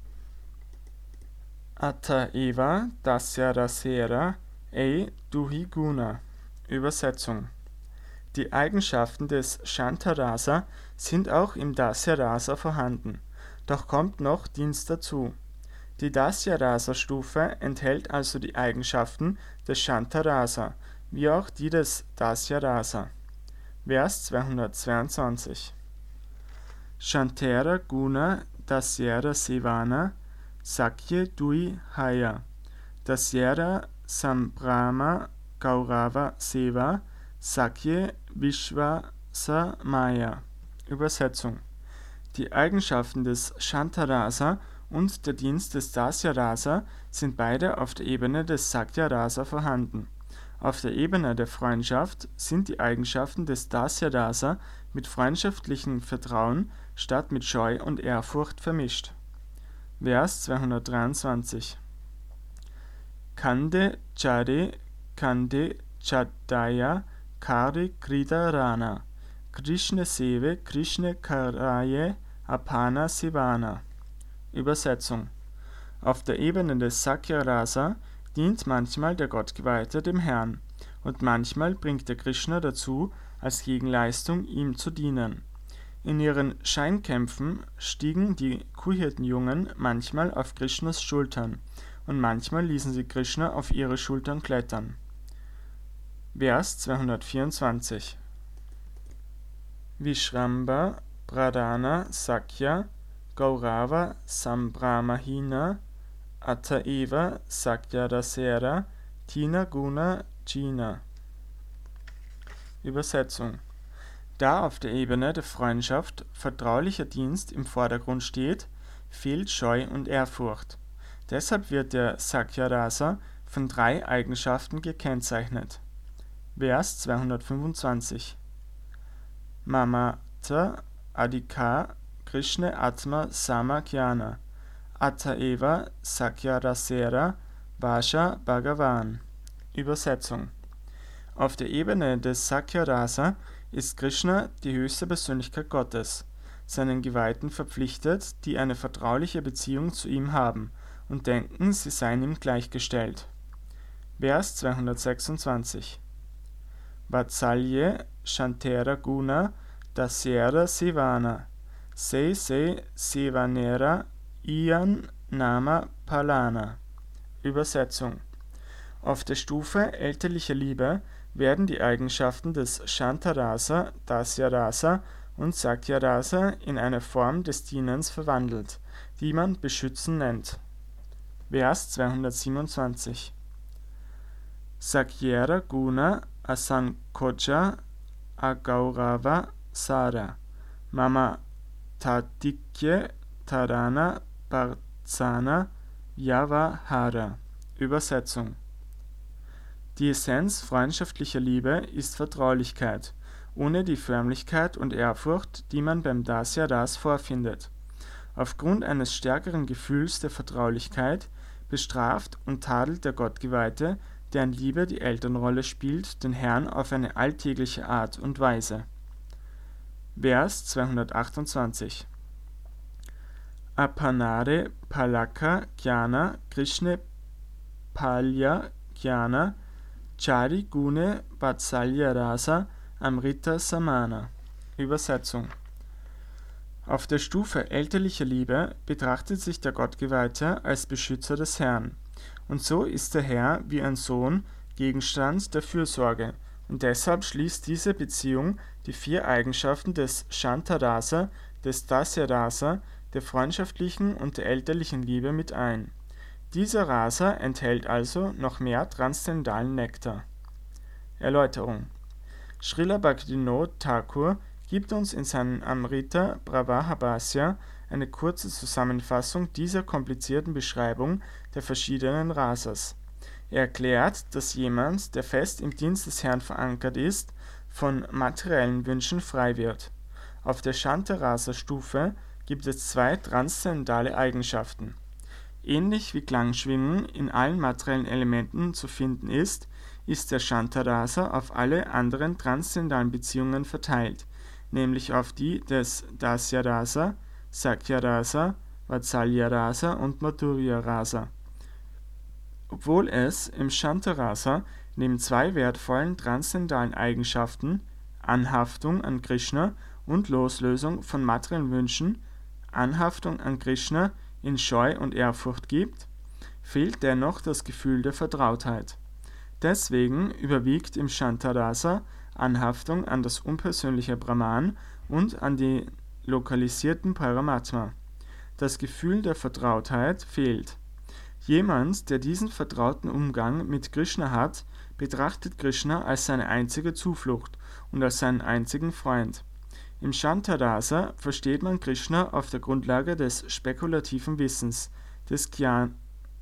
Atta Eva Dasya Rasera Ei Duhi Guna. Übersetzung. Die Eigenschaften des Shantarasa sind auch im Dasya-Rasa vorhanden, doch kommt noch Dienst dazu. Die Dasya-Rasa-Stufe enthält also die Eigenschaften des Shantarasa, wie auch die des Dasya-Rasa. Vers zweihundertzweiundzwanzig. Shantara Guna Dasyara Sevana Sakye Dui Haya Dasyara Sambrama Gaurava Seva Sakye Vishwasa Maya. Übersetzung. Die Eigenschaften des Shantarasa und der Dienst des Dasya-Rasa sind beide auf der Ebene des Sakya-Rasa vorhanden. Auf der Ebene der Freundschaft sind die Eigenschaften des Dasya-Rasa mit freundschaftlichem Vertrauen statt mit Scheu und Ehrfurcht vermischt. Vers zweihundertdreiundzwanzig. Kande Chare Kande Chadaya Kari Krida Rana Krishna Seve Krishna Karaye Apana Sivana. Übersetzung. Auf der Ebene des Sakya-Rasa dient manchmal der Gottgeweihte dem Herrn und manchmal bringt er Krishna dazu, als Gegenleistung ihm zu dienen. In ihren Scheinkämpfen stiegen die Kuhhirtenjungen manchmal auf Krishnas Schultern und manchmal ließen sie Krishna auf ihre Schultern klettern. Vers zweihundertvierundzwanzig. Vishramba Pradana Sakya Gaurava Sambrahmahina Ataeva Sakyarasera Tina Guna Jina. Übersetzung: Da auf der Ebene der Freundschaft vertraulicher Dienst im Vordergrund steht, fehlt Scheu und Ehrfurcht. Deshalb wird der Sakyarasa von drei Eigenschaften gekennzeichnet. Vers zweihundertfünfundzwanzig: Mamata Adhika Krishna Atma Samakyana Ataeva Sakyarasera Vasha Bhagavan. Übersetzung: Auf der Ebene des Sakyarasa ist Krishna die höchste Persönlichkeit Gottes, seinen Geweihten verpflichtet, die eine vertrauliche Beziehung zu ihm haben und denken, sie seien ihm gleichgestellt. Vers zweihundertsechsundzwanzig: Vatsalye Shantera Guna Dasyera Sevana Se Se Sevanera Iyan Nama Palana. Übersetzung: Auf der Stufe elterlicher Liebe werden die Eigenschaften des Shantarasa, Dasyarasa und Sakyarasa in eine Form des Dienens verwandelt, die man Beschützen nennt. Vers zweihundertsiebenundzwanzig: Sakyera Guna Asankoja Agaurava Sara Mama Tadikye Tarana Parzana Yavahara. Übersetzung: Die Essenz freundschaftlicher Liebe ist Vertraulichkeit, ohne die Förmlichkeit und Ehrfurcht, die man beim Dasyaras vorfindet. Aufgrund eines stärkeren Gefühls der Vertraulichkeit bestraft und tadelt der Gottgeweihte, deren Liebe die Elternrolle spielt, den Herrn auf eine alltägliche Art und Weise. Vers zweihundertachtundzwanzig: Apanare Palaka Jnana Krishna Palya Jnana Chari Gune Vatsalya Rasa Amrita Samana. Übersetzung: Auf der Stufe elterlicher Liebe betrachtet sich der Gottgeweihte als Beschützer des Herrn, und so ist der Herr wie ein Sohn Gegenstand der Fürsorge, und deshalb schließt diese Beziehung die vier Eigenschaften des Shantarasa, des Dasyarasa, der freundschaftlichen und der elterlichen Liebe mit ein. Dieser Rasa enthält also noch mehr transzendentalen Nektar. Erläuterung: Srila Bhaktivinoda Thakur gibt uns in seinem Amrita Pravaha-Bhashya eine kurze Zusammenfassung dieser komplizierten Beschreibung der verschiedenen Rasas. Er erklärt, dass jemand, der fest im Dienst des Herrn verankert ist, von materiellen Wünschen frei wird. Auf der Shantarasa-Stufe gibt es zwei transzendentale Eigenschaften. Ähnlich wie Klangschwingung in allen materiellen Elementen zu finden ist, ist der Shantarasa auf alle anderen transzendentalen Beziehungen verteilt, nämlich auf die des Dasyarasa, Sakyarasa, Vatsalyarasa und Madhurya-Rasa. Obwohl es im Shantarasa neben zwei wertvollen transzendentalen Eigenschaften, Anhaftung an Krishna und Loslösung von materiellen Wünschen, Anhaftung an Krishna in Scheu und Ehrfurcht gibt, fehlt dennoch das Gefühl der Vertrautheit. Deswegen überwiegt im Shantarasa Anhaftung an das unpersönliche Brahman und an die lokalisierten Paramatma. Das Gefühl der Vertrautheit fehlt. Jemand, der diesen vertrauten Umgang mit Krishna hat, betrachtet Krishna als seine einzige Zuflucht und als seinen einzigen Freund. Im Shantarasa versteht man Krishna auf der Grundlage des spekulativen Wissens, des Jnani,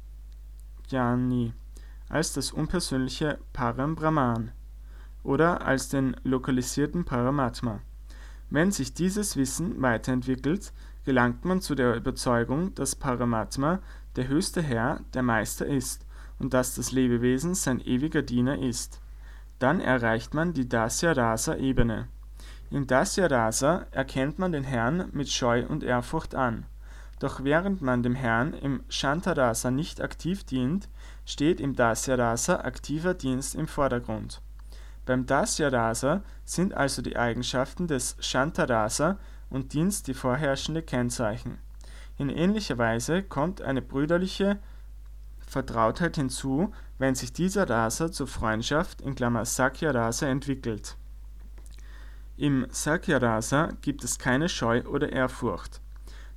als das unpersönliche Param Brahman oder als den lokalisierten Paramatma. Wenn sich dieses Wissen weiterentwickelt, gelangt man zu der Überzeugung, dass Paramatma der höchste Herr, der Meister ist und dass das Lebewesen sein ewiger Diener ist. Dann erreicht man die Dasyarasa-Ebene. Im Dasyarasa erkennt man den Herrn mit Scheu und Ehrfurcht an. Doch während man dem Herrn im Shantarasa nicht aktiv dient, steht im Dasyarasa aktiver Dienst im Vordergrund. Beim Dasyarasa sind also die Eigenschaften des Shantarasa und Dienst die vorherrschende Kennzeichen. In ähnlicher Weise kommt eine brüderliche Vertrautheit hinzu, wenn sich dieser Rasa zur Freundschaft in Klammer Sakyarasa entwickelt. Im Sakyarasa gibt es keine Scheu oder Ehrfurcht.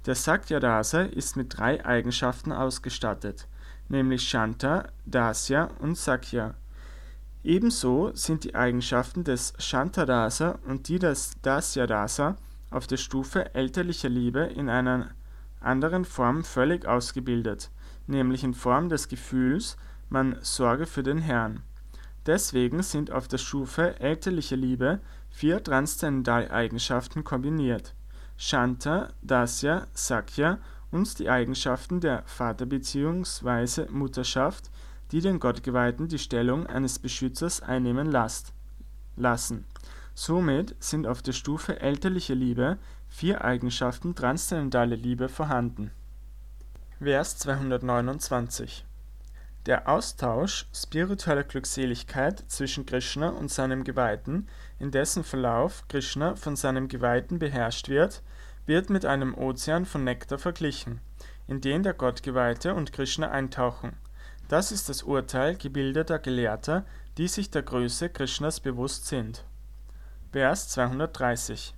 Der Sakya-Rasa ist mit drei Eigenschaften ausgestattet, nämlich Shanta, Dasya und Sakya. Ebenso sind die Eigenschaften des Shanta-Rasa und die des Dasya-Rasa auf der Stufe elterlicher Liebe in einer anderen Form völlig ausgebildet, nämlich in Form des Gefühls, man sorge für den Herrn. Deswegen sind auf der Stufe elterlicher Liebe vier Transzendentaleigenschaften kombiniert: Shanta, Dasya, Sakya und die Eigenschaften der Vater- bzw. Mutterschaft, die den Gottgeweihten die Stellung eines Beschützers einnehmen lasst, lassen. Somit sind auf der Stufe elterlicher Liebe vier Eigenschaften transzendentaler Liebe vorhanden. Vers zweihundertneunundzwanzig. Der Austausch spiritueller Glückseligkeit zwischen Krishna und seinem Geweihten, in dessen Verlauf Krishna von seinem Geweihten beherrscht wird, wird mit einem Ozean von Nektar verglichen, in den der Gottgeweihte und Krishna eintauchen. Das ist das Urteil gebildeter Gelehrter, die sich der Größe Krishnas bewusst sind. Vers zweihundertdreißig.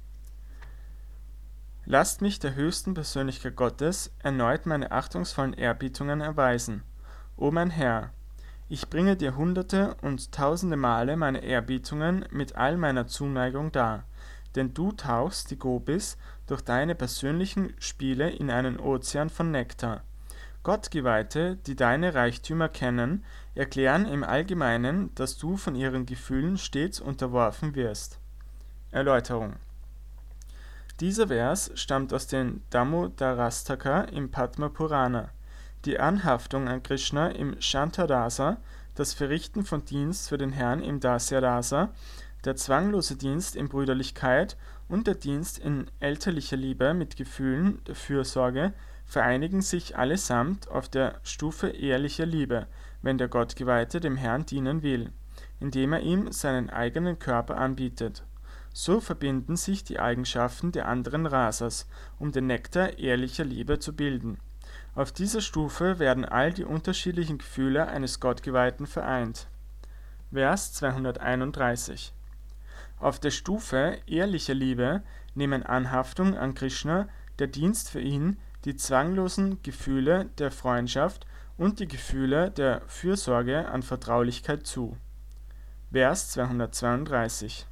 Lasst mich der höchsten Persönlichkeit Gottes erneut meine achtungsvollen Erbietungen erweisen. O mein Herr, ich bringe dir hunderte und tausende Male meine Erbietungen mit all meiner Zuneigung dar, denn du tauchst die Gopis durch deine persönlichen Spiele in einen Ozean von Nektar. Gottgeweihte, die deine Reichtümer kennen, erklären im Allgemeinen, dass du von ihren Gefühlen stets unterworfen wirst. Erläuterung. Dieser Vers stammt aus den Damodarastaka im Padma Purana. Die Anhaftung an Krishna im Shanta-Rasa, das Verrichten von Dienst für den Herrn im Dasya-Rasa, der zwanglose Dienst in Brüderlichkeit und der Dienst in elterlicher Liebe mit Gefühlen der Fürsorge vereinigen sich allesamt auf der Stufe ehrlicher Liebe, wenn der Gottgeweihte dem Herrn dienen will, indem er ihm seinen eigenen Körper anbietet. So verbinden sich die Eigenschaften der anderen Rasas, um den Nektar ehrlicher Liebe zu bilden. Auf dieser Stufe werden all die unterschiedlichen Gefühle eines Gottgeweihten vereint. Vers zweihunderteinunddreißig. Auf der Stufe ehrlicher Liebe nehmen Anhaftung an Krishna, der Dienst für ihn, die zwanglosen Gefühle der Freundschaft und die Gefühle der Fürsorge an Vertraulichkeit zu. Vers zweihundertzweiunddreißig.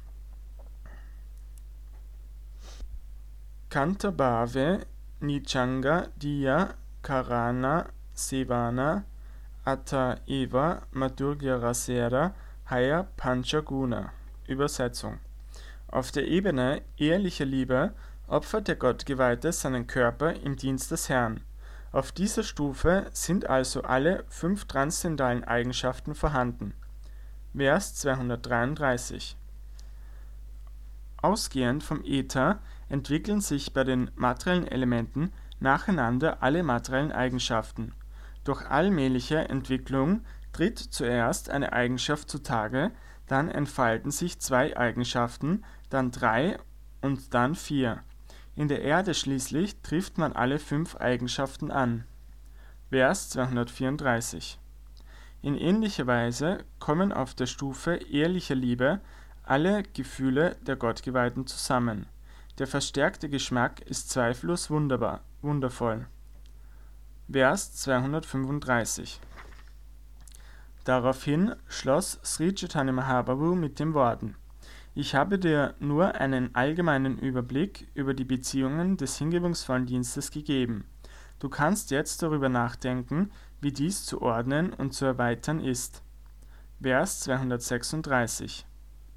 Kantabhave Nichanga Diya Karana Sevana Atta Eva Madhurya Rasera Haya Panchaguna. Übersetzung. Auf der Ebene ehrlicher Liebe opfert der Gottgeweihte seinen Körper im Dienst des Herrn. Auf dieser Stufe sind also alle fünf transzendentalen Eigenschaften vorhanden. Vers zweihundertdreiunddreißig. Ausgehend vom Äther entwickeln sich bei den materiellen Elementen nacheinander alle materiellen Eigenschaften. Durch allmähliche Entwicklung tritt zuerst eine Eigenschaft zutage, dann entfalten sich zwei Eigenschaften, dann drei und dann vier. In der Erde schließlich trifft man alle fünf Eigenschaften an. Vers zweihundertvierunddreißig. In ähnlicher Weise kommen auf der Stufe ehrlicher Liebe alle Gefühle der Gottgeweihten zusammen. Der verstärkte Geschmack ist zweifellos wunderbar, wundervoll. Vers zweihundertfünfunddreißig. Daraufhin schloss Sri Chaitanya Mahaprabhu mit den Worten: Ich habe dir nur einen allgemeinen Überblick über die Beziehungen des hingebungsvollen Dienstes gegeben. Du kannst jetzt darüber nachdenken, wie dies zu ordnen und zu erweitern ist. Vers zweihundertsechsunddreißig.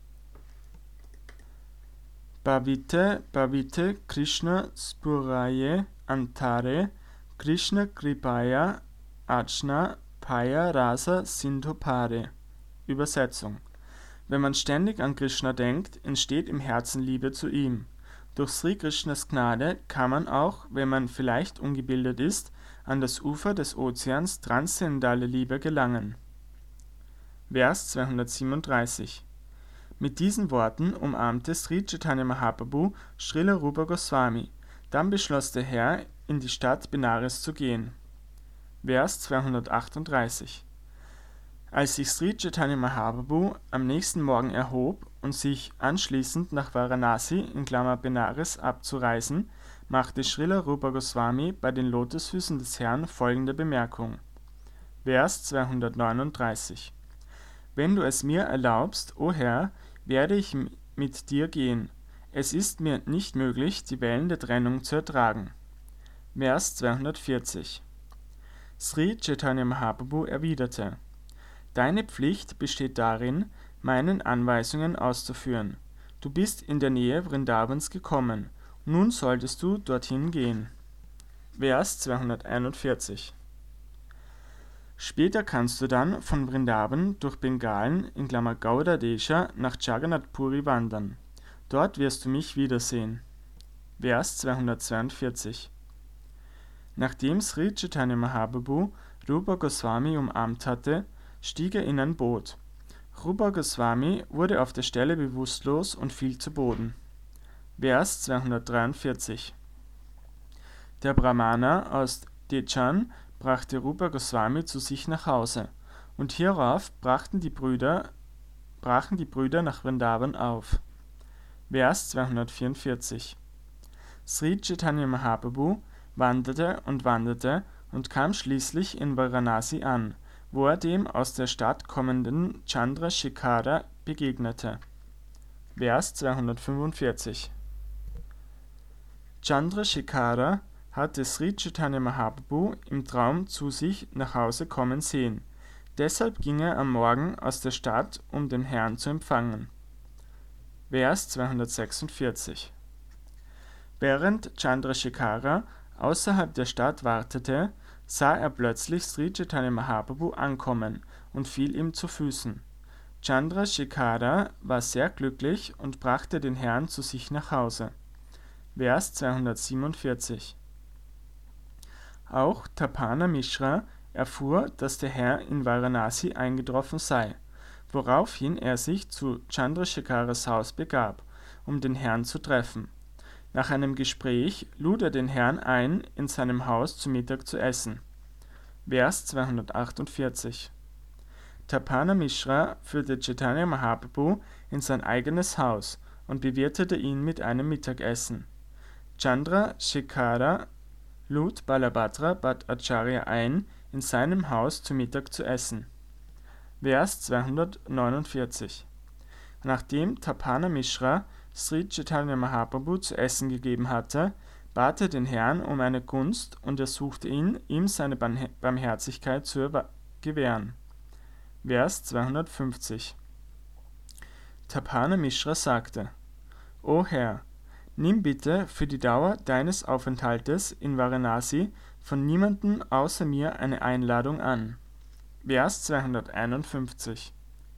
Bhavite Bhavite Krishna Spuraye Antare Krishna Kripaya Ajna Paya Rasa Sindhupare. Übersetzung. Wenn man ständig an Krishna denkt, entsteht im Herzen Liebe zu ihm. Durch Sri Krishnas Gnade kann man auch, wenn man vielleicht ungebildet ist, an das Ufer des Ozeans transzendentale Liebe gelangen. Vers zweihundertsiebenunddreißig. Mit diesen Worten umarmte Sri Chaitanya Mahaprabhu Srila Rupa Goswami. Dann beschloss der Herr, in die Stadt Benares zu gehen. Vers zweihundertachtunddreißig. Als sich Sri Chaitanya Mahaprabhu am nächsten Morgen erhob, und sich anschließend nach Varanasi in Klammer Benares abzureisen, machte Srila Rupa Goswami bei den Lotusfüßen des Herrn folgende Bemerkung. Vers zweihundertneununddreißig. Wenn du es mir erlaubst, o Herr, werde ich mit dir gehen. Es ist mir nicht möglich, die Wellen der Trennung zu ertragen. Vers zweihundertvierzig. Sri Chaitanya Mahaprabhu erwiderte: Deine Pflicht besteht darin, meinen Anweisungen auszuführen. Du bist in der Nähe Vrindavans gekommen, nun solltest du dorthin gehen. Vers zweihunderteinundvierzig. Später kannst du dann von Vrindavan durch Bengalen in Klammer Gauda Desha nach Jagannath Puri wandern. Dort wirst du mich wiedersehen. Vers zweihundertzweiundvierzig. Nachdem Sri Chaitanya Mahaprabhu Rupa Goswami umarmt hatte, stieg er in ein Boot. Rupa Goswami wurde auf der Stelle bewusstlos und fiel zu Boden. Vers zweihundertdreiundvierzig. Der Brahmana aus Dechan brachte Rupa Goswami zu sich nach Hause, und hierauf brachten die Brüder, brachen die Brüder nach Vrindavan auf. Vers zweihundertvierundvierzig. Sri Chaitanya Mahaprabhu wanderte und wanderte und kam schließlich in Varanasi an, wo er dem aus der Stadt kommenden Chandrasekhara begegnete. Vers zweihundertfünfundvierzig. Chandrasekhara hatte Sri Chaitanya Mahaprabhu im Traum zu sich nach Hause kommen sehen. Deshalb ging er am Morgen aus der Stadt, um den Herrn zu empfangen. Vers zweihundertsechsundvierzig. Während Chandrasekhara außerhalb der Stadt wartete, sah er plötzlich Sri Chaitanya Mahaprabhu ankommen und fiel ihm zu Füßen. Chandrasekhara war sehr glücklich und brachte den Herrn zu sich nach Hause. Vers zweihundertsiebenundvierzig. Auch Tapana Mishra erfuhr, dass der Herr in Varanasi eingetroffen sei, woraufhin er sich zu Chandrasekharas Haus begab, um den Herrn zu treffen. Nach einem Gespräch lud er den Herrn ein, in seinem Haus zu Mittag zu essen. Vers zweihundertachtundvierzig. Tapana Mishra führte Chaitanya Mahaprabhu in sein eigenes Haus und bewirtete ihn mit einem Mittagessen. Chandrasekhara lud Balabhadra Bhatt Acharya ein, in seinem Haus zu Mittag zu essen. Vers zweihundertneunundvierzig. Nachdem Tapana Mishra Sri Chaitanya Mahaprabhu zu essen gegeben hatte, bat er den Herrn um eine Gunst und ersuchte ihn, ihm seine Barmherzigkeit zu gewähren. Vers zweihundertfünfzig. Tapana Mishra sagte: O Herr, nimm bitte für die Dauer deines Aufenthaltes in Varanasi von niemandem außer mir eine Einladung an. Vers zweihunderteinundfünfzig.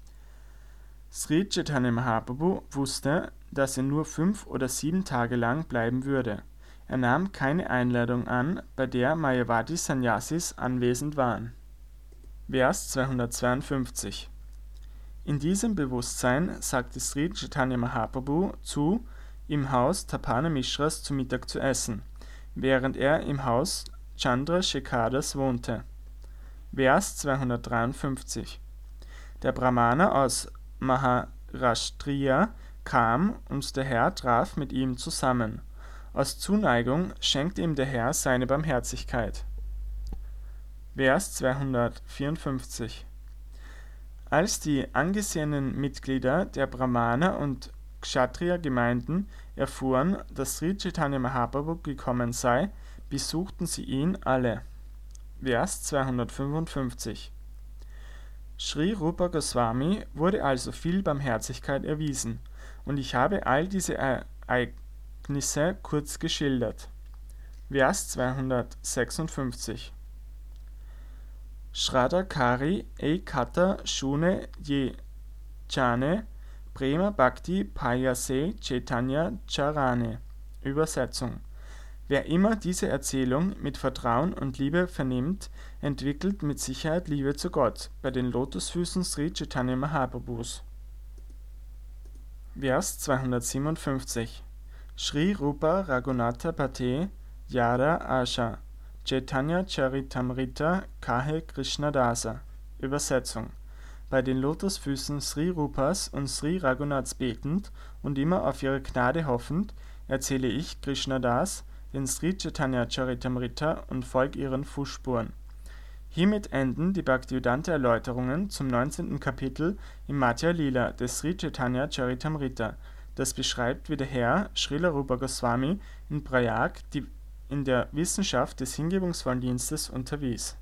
Sri Chaitanya Mahaprabhu wusste, dass er nur fünf oder sieben Tage lang bleiben würde. Er nahm keine Einladung an, bei der Mayavadi Sannyasis anwesend waren. Vers zweihundertzweiundfünfzig. In diesem Bewusstsein sagte Sri Chaitanya Mahaprabhu zu, im Haus Tapana Mishras zu Mittag zu essen, während er im Haus Chandrasekharas wohnte. Vers zweihundertdreiundfünfzig. Der Brahmana aus Maharashtriya kam und der Herr traf mit ihm zusammen. Aus Zuneigung schenkte ihm der Herr seine Barmherzigkeit. Vers zweihundertvierundfünfzig. Als die angesehenen Mitglieder der Brahmana und Kshatriya-Gemeinden erfuhren, dass Sri Chaitanya Mahaprabhu gekommen sei, besuchten sie ihn alle. Vers zweihundertfünfundfünfzig. Sri Rupa Goswami wurde also viel Barmherzigkeit erwiesen, und ich habe all diese Ereignisse kurz geschildert. Vers zweihundertsechsundfünfzig. Shradhakari Ekata Shune Ye Jane Prema Bhakti Payase Chaitanya Charane. Übersetzung: Wer immer diese Erzählung mit Vertrauen und Liebe vernimmt, entwickelt mit Sicherheit Liebe zu Gott bei den Lotusfüßen Sri Chaitanya Mahaprabhus. Vers zweihundertsiebenundfünfzig. Sri Rupa Raghunatha Bhate Yara Asha Chaitanya Charitamrita Kahe Krishnadasa. Übersetzung: bei den Lotusfüßen Sri Rupas und Sri Raghunaths betend und immer auf ihre Gnade hoffend, erzähle ich, Krishna Das, den Sri Chaitanya Charitamrita und folge ihren Fußspuren. Hiermit enden die Bhaktivedanta Erläuterungen zum neunzehnten Kapitel im Madhya Lila des Sri Chaitanya Charitamrita, das beschreibt, wie der Herr Srila Rupa Goswami in Prayag die in der Wissenschaft des hingebungsvollen Dienstes unterwies